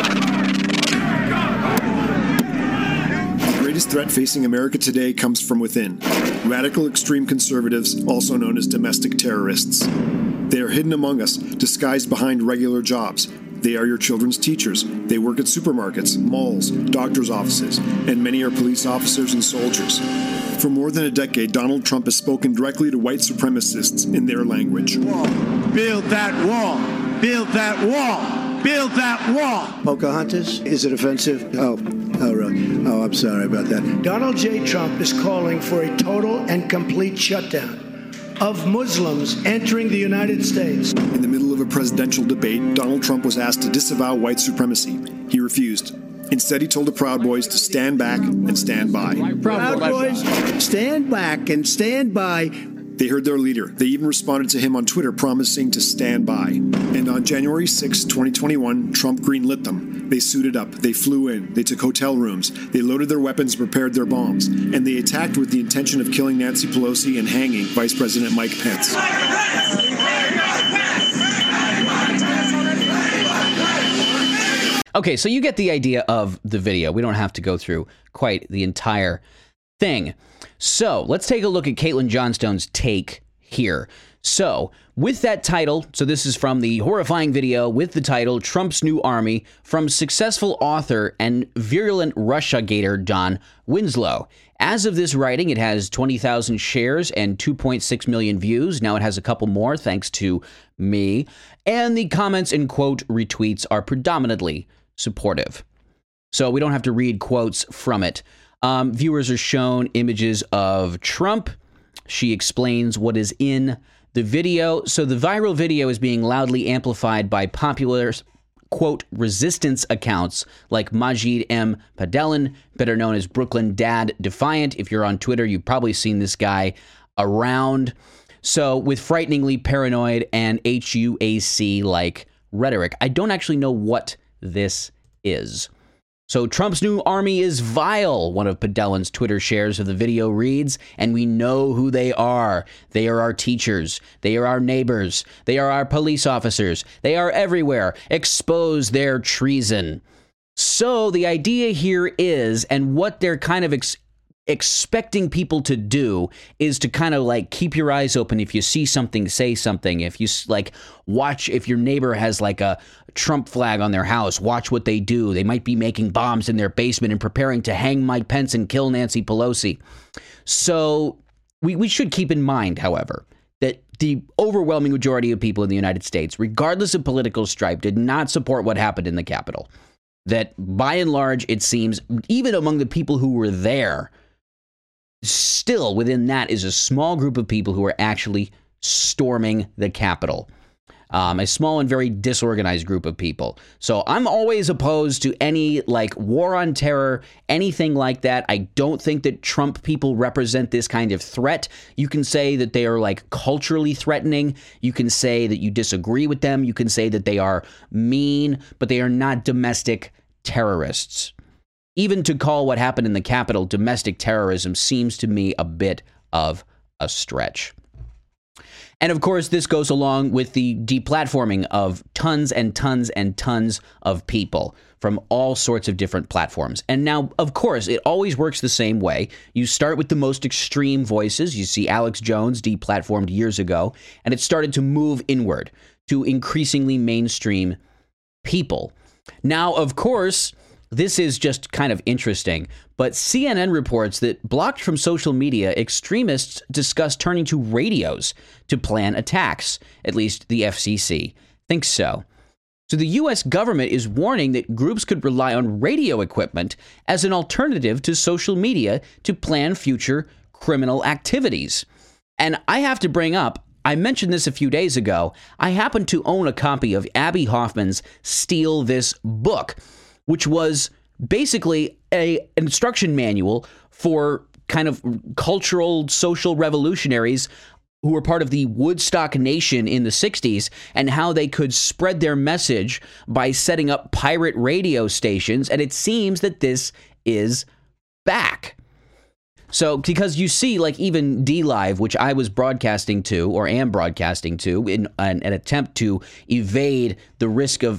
The greatest threat facing America today comes from within. Radical extreme conservatives, also known as domestic terrorists. They are hidden among us, disguised behind regular jobs. They are your children's teachers. They work at supermarkets, malls, doctors' offices, and many are police officers and soldiers. For more than a decade, Donald Trump has spoken directly to white supremacists in their language. Build that wall! Build that wall! Build that wall! Pocahontas? Is it offensive? Oh, really? Oh, I'm sorry about that. Donald J. Trump is calling for a total and complete shutdown of Muslims entering the United States. In the middle of a presidential debate, Donald Trump was asked to disavow white supremacy. He refused. Instead, he told the Proud Boys to stand back and stand by. Proud Boys, stand back and stand by. They heard their leader. They even responded to him on Twitter promising to stand by. And on January 6, 2021, Trump greenlit them. They suited up. They flew in. They took hotel rooms. They loaded their weapons, prepared their bombs. And they attacked with the intention of killing Nancy Pelosi and hanging Vice President Mike Pence. Okay, so you get the idea of the video. We don't have to go through quite the entire thing. So let's take a look at Caitlin Johnstone's take here. So with that title, so this is from the horrifying video with the title, Trump's New Army, from successful author and virulent Russiagator Don Winslow. As of this writing, it has 20,000 shares and 2.6 million views. Now it has a couple more, thanks to me. And the comments and quote retweets are predominantly supportive. So we don't have to read quotes from it. Viewers are shown images of Trump. She explains what is in the video. So the viral video is being loudly amplified by popular quote, resistance accounts like Majid M. Padelin, better known as Brooklyn Dad Defiant. If you're on Twitter, you've probably seen this guy around. So with frighteningly paranoid and HUAC-like rhetoric. I don't actually know what this is. So Trump's new army is vile, one of Padelin's Twitter shares of the video reads, and we know who they are. They are our teachers. They are our neighbors. They are our police officers. They are everywhere. Expose their treason. So the idea here is, and what they're kind of expecting people to do is to kind of like keep your eyes open. If you see something, say something. If you like watch, if your neighbor has like a Trump flag on their house, watch what they do. They might be making bombs in their basement and preparing to hang Mike Pence and kill Nancy Pelosi. So we should keep in mind, however, that the overwhelming majority of people in the United States, regardless of political stripe, did not support what happened in the Capitol. That by and large, it seems, even among the people who were there, still within that is a small group of people who are actually storming the Capitol. A small and very disorganized group of people. So I'm always opposed to any like war on terror, anything like that. I don't think that Trump people represent this kind of threat. You can say that they are like culturally threatening. You can say that you disagree with them. You can say that they are mean, but they are not domestic terrorists. Even to call what happened in the Capitol domestic terrorism seems to me a bit of a stretch. And of course, this goes along with the deplatforming of tons and tons and tons of people from all sorts of different platforms. And now, of course, it always works the same way. You start with the most extreme voices. You see Alex Jones deplatformed years ago, and it started to move inward to increasingly mainstream people. Now, of course, this is just kind of interesting, but CNN reports that blocked from social media, extremists discuss turning to radios to plan attacks. At least the FCC thinks so. So the U.S. government is warning that groups could rely on radio equipment as an alternative to social media to plan future criminal activities. And I have to bring up, I mentioned this a few days ago, I happen to own a copy of Abby Hoffman's Steal This book, which was basically an instruction manual for kind of cultural, social revolutionaries who were part of the Woodstock Nation in the 60s and how they could spread their message by setting up pirate radio stations. And it seems that this is back. So because you see, like even DLive, which I was broadcasting to or am broadcasting to in an attempt to evade the risk of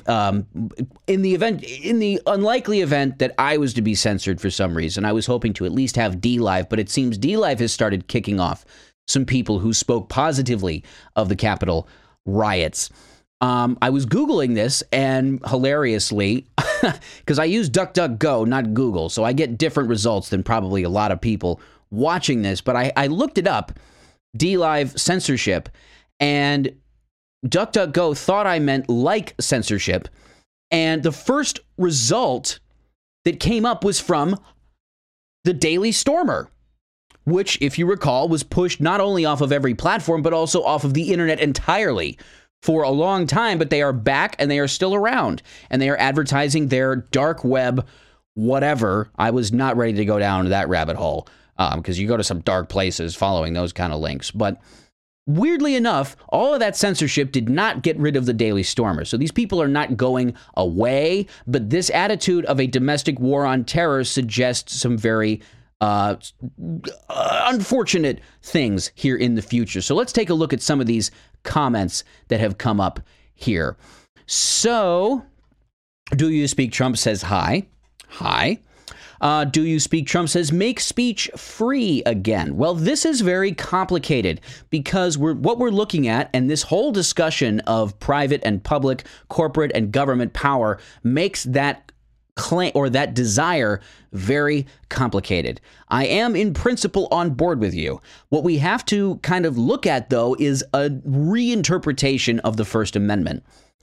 in the unlikely event that I was to be censored for some reason, I was hoping to at least have DLive. But it seems DLive has started kicking off some people who spoke positively of the Capitol riots. I was Googling this, and hilariously, because I use DuckDuckGo, not Google, so I get different results than probably a lot of people watching this, but I looked it up, DLive censorship, and DuckDuckGo thought I meant like censorship, and the first result that came up was from the Daily Stormer, which, if you recall, was pushed not only off of every platform, but also off of the internet entirely for a long time, but they are back and they are still around and they are advertising their dark web, whatever. I was not ready to go down that rabbit hole because you go to some dark places following those kind of links. But weirdly enough, all of that censorship did not get rid of the Daily Stormer. So these people are not going away, but this attitude of a domestic war on terror suggests some very unfortunate things here in the future. So let's take a look at some of these comments that have come up here. So, Do You Speak Trump says hi. Hi. Do You Speak Trump says make speech free again. Well, this is very complicated because what we're looking at, and this whole discussion of private and public, corporate and government power makes that claim or that desire very complicated. I am in principle on board with you. What we have to kind of look at, though, is a reinterpretation of the First Amendment.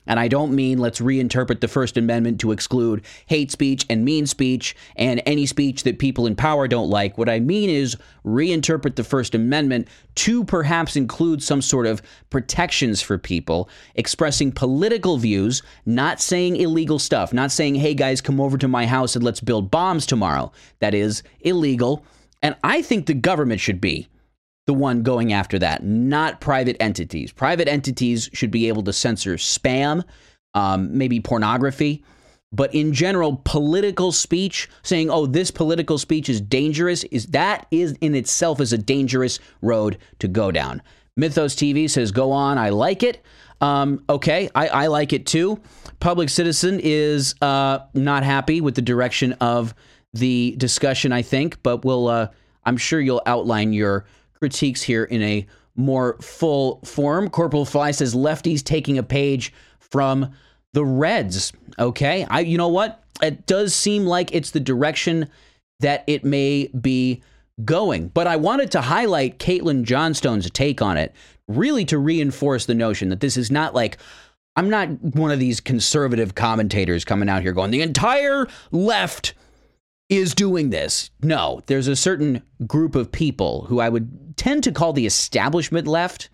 And I don't mean let's reinterpret the First Amendment to exclude hate speech and mean speech and any speech that people in power don't like. What I mean is reinterpret the First Amendment to perhaps include some sort of protections for people expressing political views, not saying illegal stuff, not saying, hey, guys, come over to my house and let's build bombs tomorrow. That is illegal. And I think the government should be the one going after that, not private entities. Private entities should be able to censor spam, maybe pornography. But in general, political speech, saying, oh, this political speech is dangerous, is in itself is a dangerous road to go down. Mythos TV says, go on, I like it. Okay, I like it too. Public Citizen is not happy with the direction of the discussion, I think, but I'm sure you'll outline your critiques here in a more full form. Corporal Fly says lefties taking a page from the Reds. Okay, you know what? It does seem like it's the direction that it may be going. But I wanted to highlight Caitlin Johnstone's take on it, really to reinforce the notion that this is not like, I'm not one of these conservative commentators coming out here going, the entire left is doing this. No, there's a certain group of people who I would tend to call the establishment left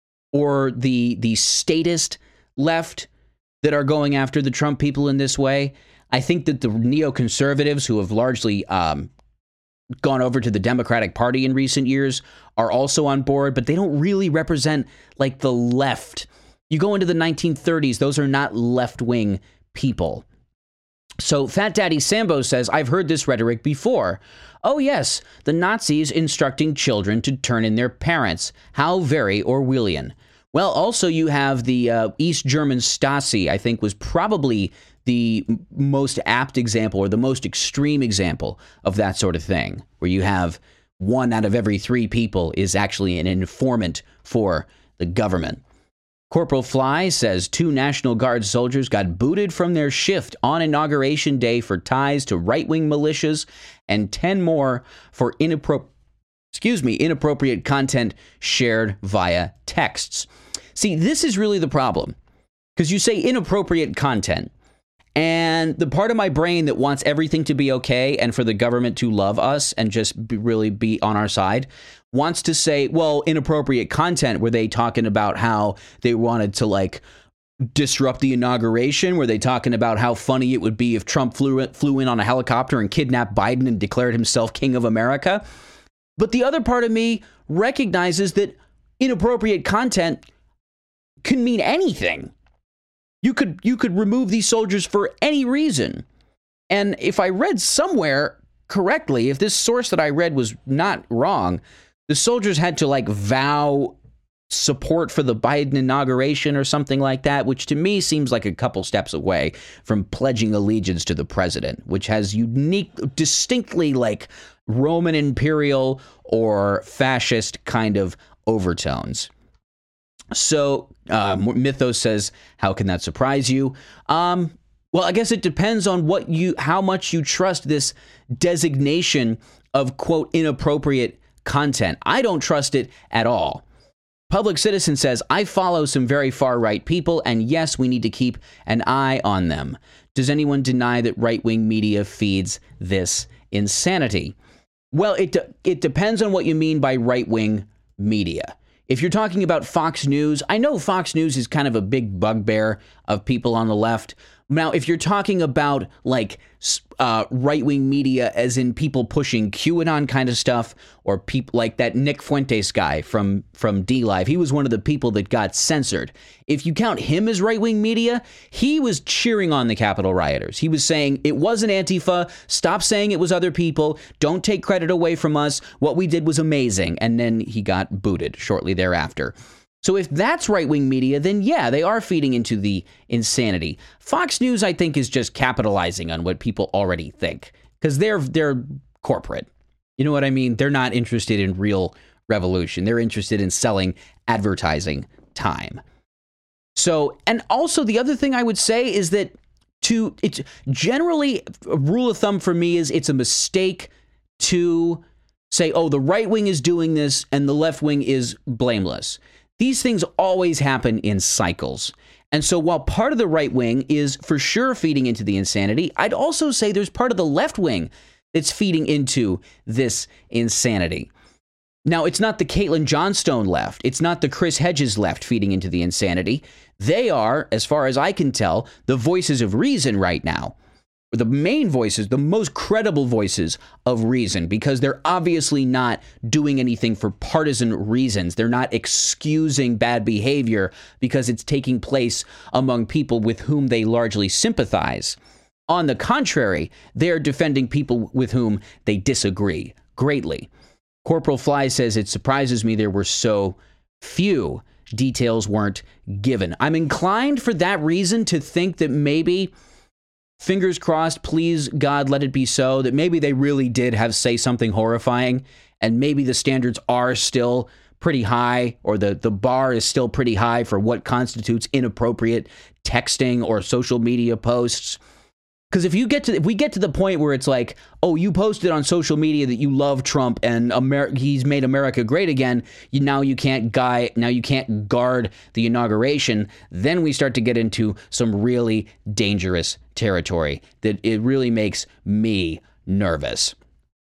or the statist left that are going after the Trump people in this way. I think that the neoconservatives who have largely gone over to the Democratic Party in recent years are also on board, but they don't really represent like the left. You go into the 1930s, those are not left-wing people. So Fat Daddy Sambo says, I've heard this rhetoric before. Oh, yes, the Nazis instructing children to turn in their parents. How very Orwellian. Well, also you have the East German Stasi, I think was probably the most apt example or the most extreme example of that sort of thing, where you have 1 out of every 3 people is actually an informant for the government. Corporal Fly says 2 National Guard soldiers got booted from their shift on Inauguration Day for ties to right-wing militias and 10 more for inappropriate content shared via texts. See, this is really the problem, because you say inappropriate content, and the part of my brain that wants everything to be okay and for the government to love us and just really be on our side wants to say, well, inappropriate content. Were they talking about how they wanted to like disrupt the inauguration? Were they talking about how funny it would be if Trump flew in on a helicopter and kidnapped Biden and declared himself king of America? But the other part of me recognizes that inappropriate content can mean anything. You could remove these soldiers for any reason. And if I read somewhere correctly, if this source that I read was not wrong, the soldiers had to like vow support for the Biden inauguration or something like that, which to me seems like a couple steps away from pledging allegiance to the president, which has distinctly like Roman imperial or fascist kind of overtones. So Mythos says, how can that surprise you? Well, I guess it depends on how much you trust this designation of, quote, inappropriate content. I don't trust it at all. Public Citizen says, I follow some very far-right people, and yes, we need to keep an eye on them. Does anyone deny that right-wing media feeds this insanity? Well, it depends on what you mean by right-wing media. If you're talking about Fox News, I know Fox News is kind of a big bugbear of people on the left. Now, if you're talking about like right-wing media, as in people pushing QAnon kind of stuff, or people like that Nick Fuentes guy from DLive, he was one of the people that got censored. If you count him as right-wing media, he was cheering on the Capitol rioters. He was saying it wasn't Antifa. Stop saying it was other people. Don't take credit away from us. What we did was amazing. And then he got booted shortly thereafter. So if that's right-wing media, then yeah, they are feeding into the insanity. Fox News, I think, is just capitalizing on what people already think, because they're corporate. You know what I mean? They're not interested in real revolution. They're interested in selling advertising time. So, and also the other thing I would say is that it's generally a rule of thumb for me is it's a mistake to say, oh, the right wing is doing this and the left wing is blameless. These things always happen in cycles. And so while part of the right wing is for sure feeding into the insanity, I'd also say there's part of the left wing that's feeding into this insanity. Now, it's not the Caitlin Johnstone left. It's not the Chris Hedges left feeding into the insanity. They are, as far as I can tell, the voices of reason right now. The main voices, the most credible voices of reason, because they're obviously not doing anything for partisan reasons. They're not excusing bad behavior because it's taking place among people with whom they largely sympathize. On the contrary, they're defending people with whom they disagree greatly. Corporal Fly says, it surprises me there were so few. Details weren't given. I'm inclined for that reason to think that maybe, fingers crossed, please God, let it be so, that maybe they really did say something horrifying, and maybe the standards are still pretty high, or the bar is still pretty high for what constitutes inappropriate texting or social media posts. Because if we get to the point where it's like, oh, you posted on social media that you love Trump and he's made America great again, now you can't guard the inauguration, then we start to get into some really dangerous territory that it really makes me nervous.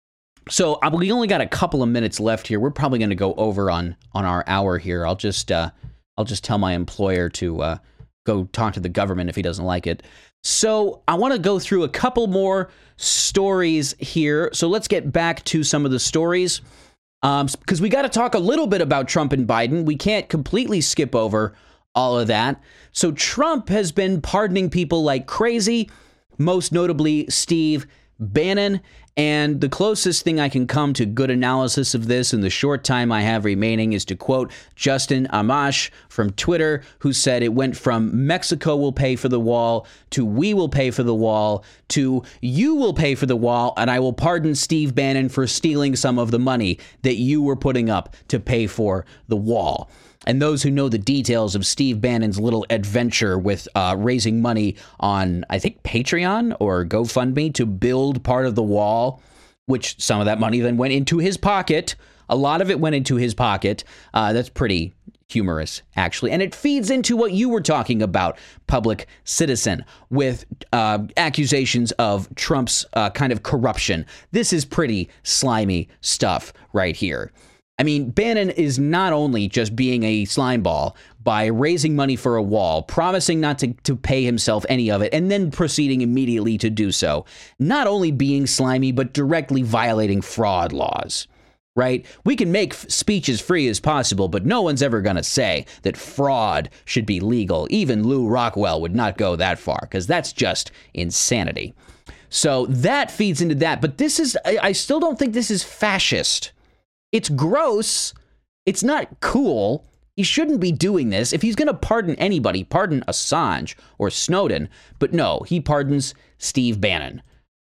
So we only got a couple of minutes left here. We're probably going to go over on our hour here. I'll just tell my employer to go talk to the government if he doesn't like it. So I want to go through a couple more stories here. So let's get back to some of the stories, because we got to talk a little bit about Trump and Biden. We can't completely skip over all of that. So Trump has been pardoning people like crazy, most notably Steve Bannon. And the closest thing I can come to good analysis of this in the short time I have remaining is to quote Justin Amash from Twitter, who said it went from Mexico will pay for the wall to we will pay for the wall to you will pay for the wall, and I will pardon Steve Bannon for stealing some of the money that you were putting up to pay for the wall. And those who know the details of Steve Bannon's little adventure with raising money on, I think, Patreon or GoFundMe to build part of the wall, which some of that money then went into his pocket. A lot of it went into his pocket. That's pretty humorous, actually. And it feeds into what you were talking about, Public Citizen, with accusations of Trump's kind of corruption. This is pretty slimy stuff right here. I mean, Bannon is not only just being a slimeball by raising money for a wall, promising not to pay himself any of it, and then proceeding immediately to do so. Not only being slimy, but directly violating fraud laws, right? We can make speech as free as possible, but no one's ever going to say that fraud should be legal. Even Lou Rockwell would not go that far, because that's just insanity. So that feeds into that. But I still don't think this is fascist. It's gross. It's not cool. He shouldn't be doing this. If he's going to pardon anybody, pardon Assange or Snowden. But no, he pardons Steve Bannon.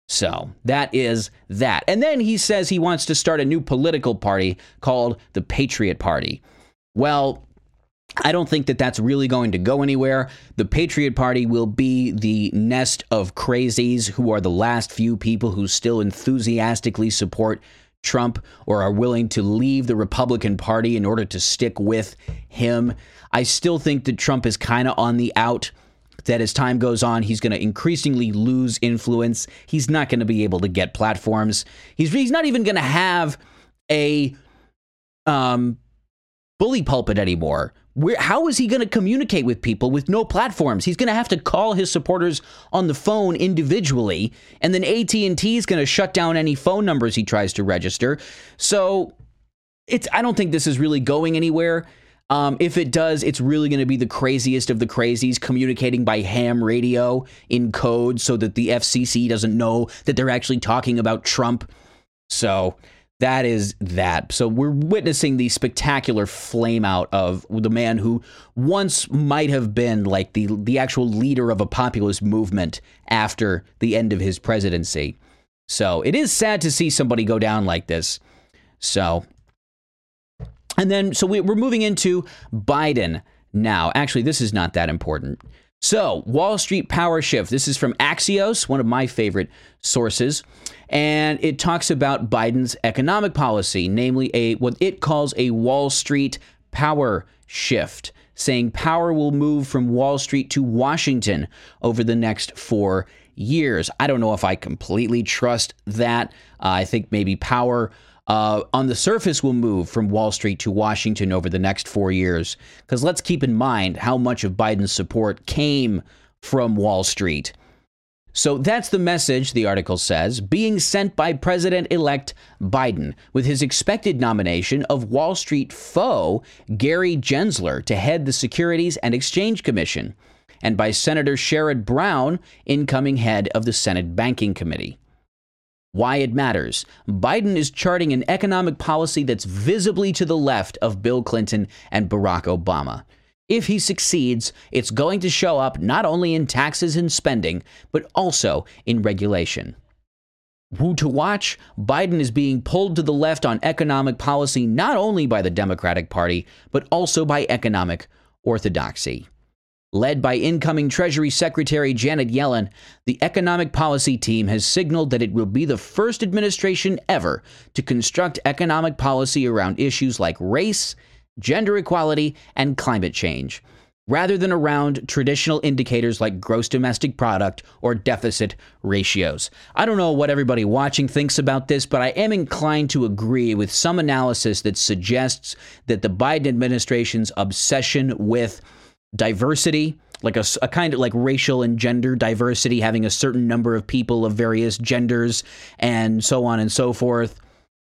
So that is that. And then he says he wants to start a new political party called the Patriot Party. Well, I don't think that that's really going to go anywhere. The Patriot Party will be the nest of crazies who are the last few people who still enthusiastically support Trump or are willing to leave the Republican Party in order to stick with him. I still think that Trump is kind of on the out, that as time goes on, he's going to increasingly lose influence. He's not going to be able to get platforms. He's not even going to have a bully pulpit anymore. How is he going to communicate with people with no platforms? He's going to have to call his supporters on the phone individually, and then AT&T is going to shut down any phone numbers he tries to register. So I don't think this is really going anywhere. If it does, it's really going to be the craziest of the crazies communicating by ham radio in code so that the FCC doesn't know that they're actually talking about Trump. So that is that. So we're witnessing the spectacular flame out of the man who once might have been like the actual leader of a populist movement after the end of his presidency. So it is sad to see somebody go down like this. So we're moving into Biden now. Actually, this is not that important. So, Wall Street power shift. This is from Axios, one of my favorite sources. And it talks about Biden's economic policy, namely what it calls a Wall Street power shift, saying power will move from Wall Street to Washington over the next 4 years. I don't know if I completely trust that. I think maybe power on the surface will move from Wall Street to Washington over the next 4 years. Because let's keep in mind how much of Biden's support came from Wall Street. So that's the message, the article says, being sent by President-elect Biden with his expected nomination of Wall Street foe Gary Gensler to head the Securities and Exchange Commission, and by Senator Sherrod Brown, incoming head of the Senate Banking Committee. Why it matters. Biden is charting an economic policy that's visibly to the left of Bill Clinton and Barack Obama. If he succeeds, it's going to show up not only in taxes and spending, but also in regulation. Who to watch? Biden is being pulled to the left on economic policy not only by the Democratic Party, but also by economic orthodoxy. Led by incoming Treasury Secretary Janet Yellen, the economic policy team has signaled that it will be the first administration ever to construct economic policy around issues like race, gender equality, and climate change, rather than around traditional indicators like gross domestic product or deficit ratios. I don't know what everybody watching thinks about this, but I am inclined to agree with some analysis that suggests that the Biden administration's obsession with diversity, like a kind of like racial and gender diversity, having a certain number of people of various genders and so on and so forth,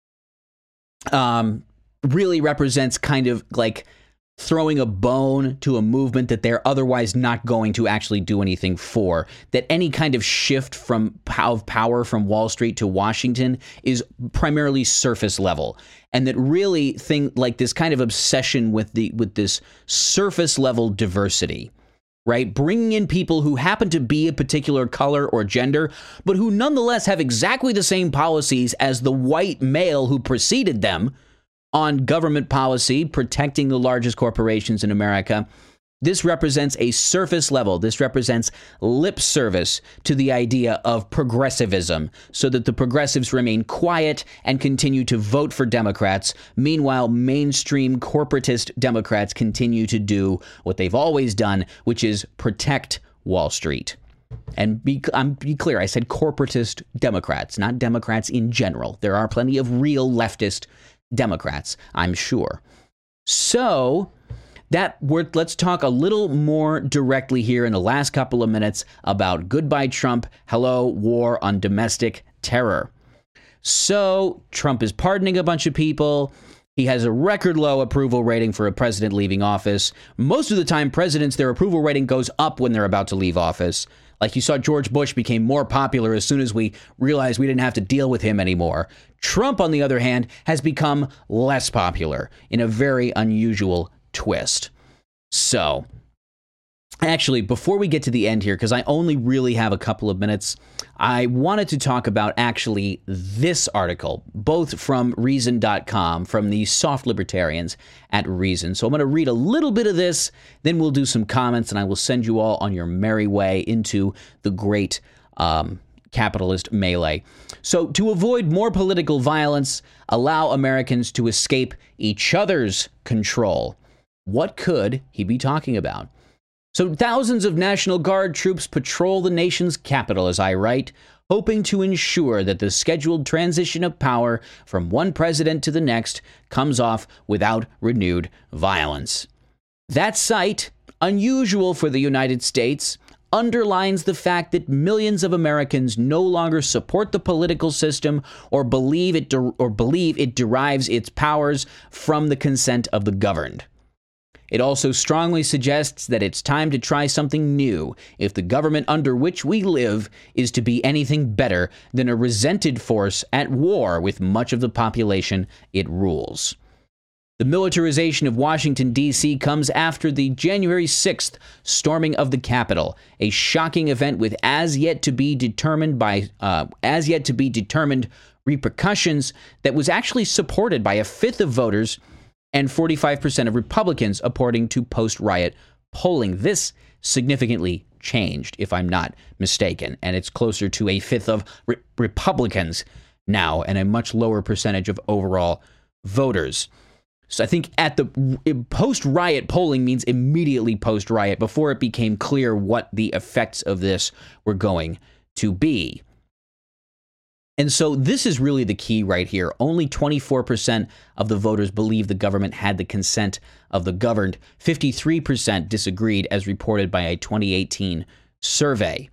really represents kind of like throwing a bone to a movement that they're otherwise not going to actually do anything for. That any kind of shift from power from Wall Street to Washington is primarily surface level. And that really like this kind of obsession with this surface level diversity, right? Bringing in people who happen to be a particular color or gender, but who nonetheless have exactly the same policies as the white male who preceded them on government policy protecting the largest corporations in America. This represents a surface level. This represents lip service to the idea of progressivism so that the progressives remain quiet and continue to vote for Democrats. Meanwhile, mainstream corporatist Democrats continue to do what they've always done, which is protect Wall Street. And be clear, I said corporatist Democrats, not Democrats in general. There are plenty of real leftist Democrats, I'm sure. So let's talk a little more directly here in the last couple of minutes about goodbye Trump, hello war on domestic terror. So Trump is pardoning a bunch of people. He has a record low approval rating for a president leaving office. Most of the time, presidents, their approval rating goes up when they're about to leave office. Like you saw, George Bush became more popular as soon as we realized we didn't have to deal with him anymore. Trump, on the other hand, has become less popular in a very unusual twist. So, actually, before we get to the end here, because I only really have a couple of minutes, I wanted to talk about actually this article, both from Reason.com, from the soft libertarians at Reason. So I'm going to read a little bit of this, then we'll do some comments, and I will send you all on your merry way into the great capitalist melee. So to avoid more political violence, allow Americans to escape each other's control. What could he be talking about? So thousands of National Guard troops patrol the nation's capital, as I write, hoping to ensure that the scheduled transition of power from one president to the next comes off without renewed violence. That sight, unusual for the United States, underlines the fact that millions of Americans no longer support the political system or believe it derives its powers from the consent of the governed. It also strongly suggests that it's time to try something new if the government under which we live is to be anything better than a resented force at war with much of the population it rules. The militarization of Washington, D.C. comes after the January 6th storming of the Capitol, a shocking event with as yet to be determined repercussions that was actually supported by a fifth of voters and 45% of Republicans, according to post-riot polling. This significantly changed, if I'm not mistaken, and it's closer to a fifth of Republicans now and a much lower percentage of overall voters. So I think at the post-riot polling means immediately post-riot, before it became clear what the effects of this were going to be. And so this is really the key right here. Only 24% of the voters believe the government had the consent of the governed. 53% disagreed, as reported by a 2018 survey.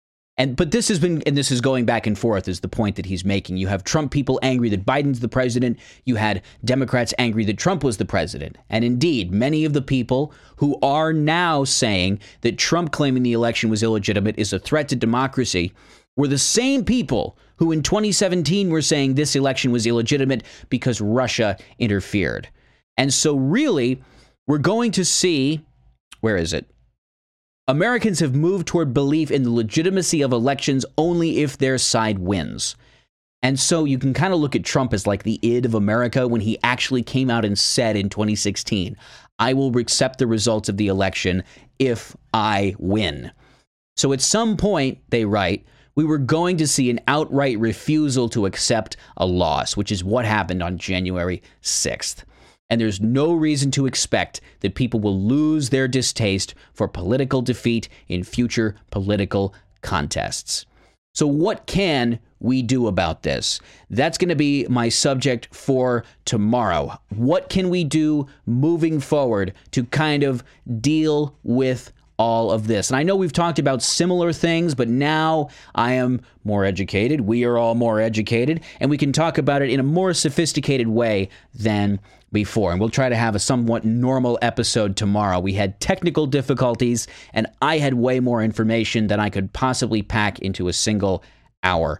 But this is going back and forth, is the point that he's making. You have Trump people angry that Biden's the president. You had Democrats angry that Trump was the president. And indeed, many of the people who are now saying that Trump claiming the election was illegitimate is a threat to democracy were the same people who in 2017 were saying this election was illegitimate because Russia interfered. And so really, we're going to see, where is it? Americans have moved toward belief in the legitimacy of elections only if their side wins. And so you can kind of look at Trump as like the id of America when he actually came out and said in 2016, I will accept the results of the election if I win. So at some point, they write, we were going to see an outright refusal to accept a loss, which is what happened on January 6th. And there's no reason to expect that people will lose their distaste for political defeat in future political contests. So what can we do about this? That's going to be my subject for tomorrow. What can we do moving forward to kind of deal with all of this? And I know we've talked about similar things, but now I am more educated. We are all more educated, and we can talk about it in a more sophisticated way than before. And we'll try to have a somewhat normal episode tomorrow. We had technical difficulties, and I had way more information than I could possibly pack into a single hour.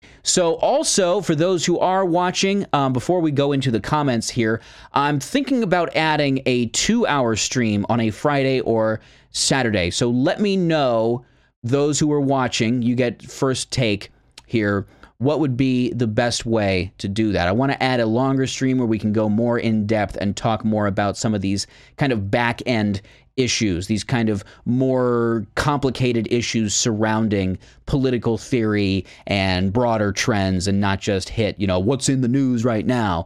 So also, for those who are watching, before we go into the comments here, I'm thinking about adding a 2-hour stream on a Friday or Saturday. So let me know, those who are watching, you get first take here, what would be the best way to do that? I want to add a longer stream where we can go more in depth and talk more about some of these kind of back end issues, these kind of more complicated issues surrounding political theory and broader trends, and not just hit, what's in the news right now.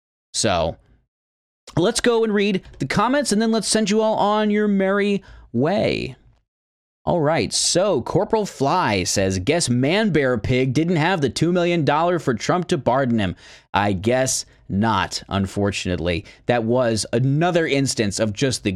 So let's go and read the comments, and then let's send you all on your merry way. All right, so Corporal Fly says, guess Man Bear Pig didn't have the $2 million for Trump to pardon him. I guess not, unfortunately. That was another instance of just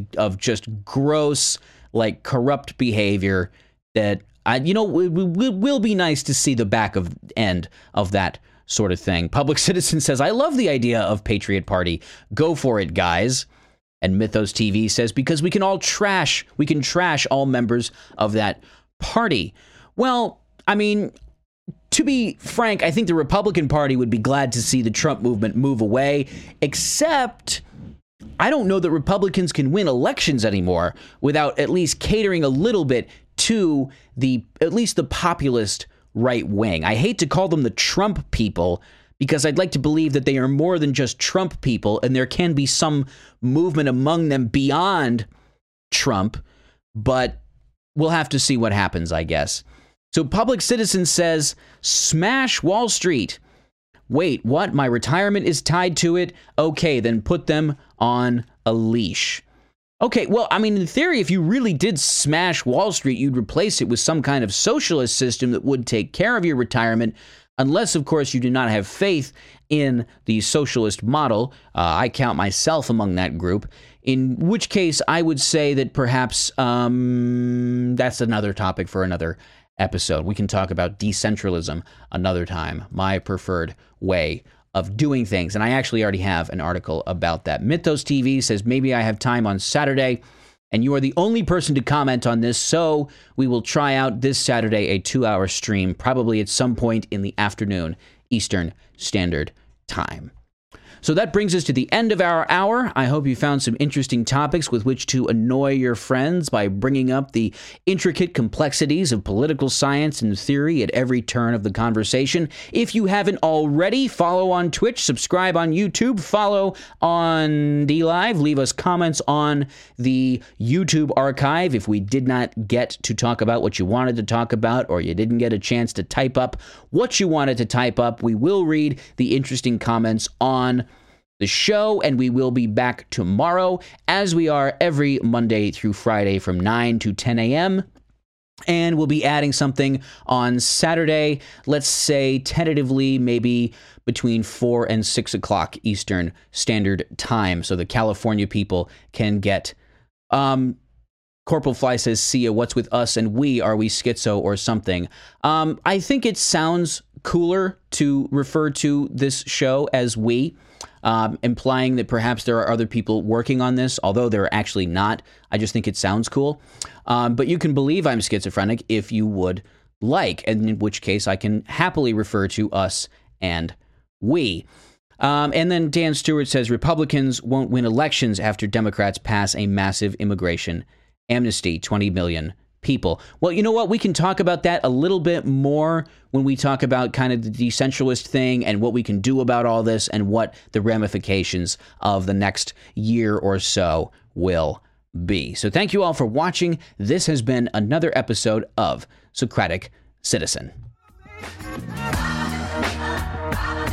gross, like, corrupt behavior that, it will be nice to see the back of end of that sort of thing. Public Citizen says, I love the idea of Patriot Party. Go for it, guys. And Mythos TV says, because we can trash all members of that party. Well, I mean, to be frank, I think the Republican Party would be glad to see the Trump movement move away, except I don't know that Republicans can win elections anymore without at least catering a little bit to at least the populist right wing. I hate to call them the Trump people, because I'd like to believe that they are more than just Trump people, and there can be some movement among them beyond Trump, but we'll have to see what happens, I guess. So Public Citizen says, smash Wall Street. Wait, what? My retirement is tied to it? Okay, then put them on a leash. Okay, well, I mean, in theory, if you really did smash Wall Street, you'd replace it with some kind of socialist system that would take care of your retirement, unless, of course, you do not have faith in the socialist model. I count myself among that group, in which case I would say that perhaps that's another topic for another episode. We can talk about decentralism another time, my preferred way of doing things. And I actually already have an article about that. Mythos TV says, maybe I have time on Saturday. And you are the only person to comment on this, so we will try out this Saturday a 2-hour stream, probably at some point in the afternoon, Eastern Standard Time. So that brings us to the end of our hour. I hope you found some interesting topics with which to annoy your friends by bringing up the intricate complexities of political science and theory at every turn of the conversation. If you haven't already, follow on Twitch, subscribe on YouTube, follow on DLive, leave us comments on the YouTube archive if we did not get to talk about what you wanted to talk about, or you didn't get a chance to type up what you wanted to type up. We will read the interesting comments on the show, and we will be back tomorrow, as we are every Monday through Friday from 9 to 10 a.m., and we'll be adding something on Saturday, let's say tentatively maybe between 4 and 6 o'clock Eastern Standard Time, so the California people can get... Corporal Fly says, see ya, what's with us and we? Are we schizo or something? I think it sounds cooler to refer to this show as we, implying that perhaps there are other people working on this, although there are actually not. I just think it sounds cool. But you can believe I'm schizophrenic if you would like, and in which case I can happily refer to us and we. And then Dan Stewart says, Republicans won't win elections after Democrats pass a massive immigration amnesty, 20 million people. Well, you know what? We can talk about that a little bit more when we talk about kind of the decentralist thing and what we can do about all this and what the ramifications of the next year or so will be. So thank you all for watching. This has been another episode of Socratic Citizen.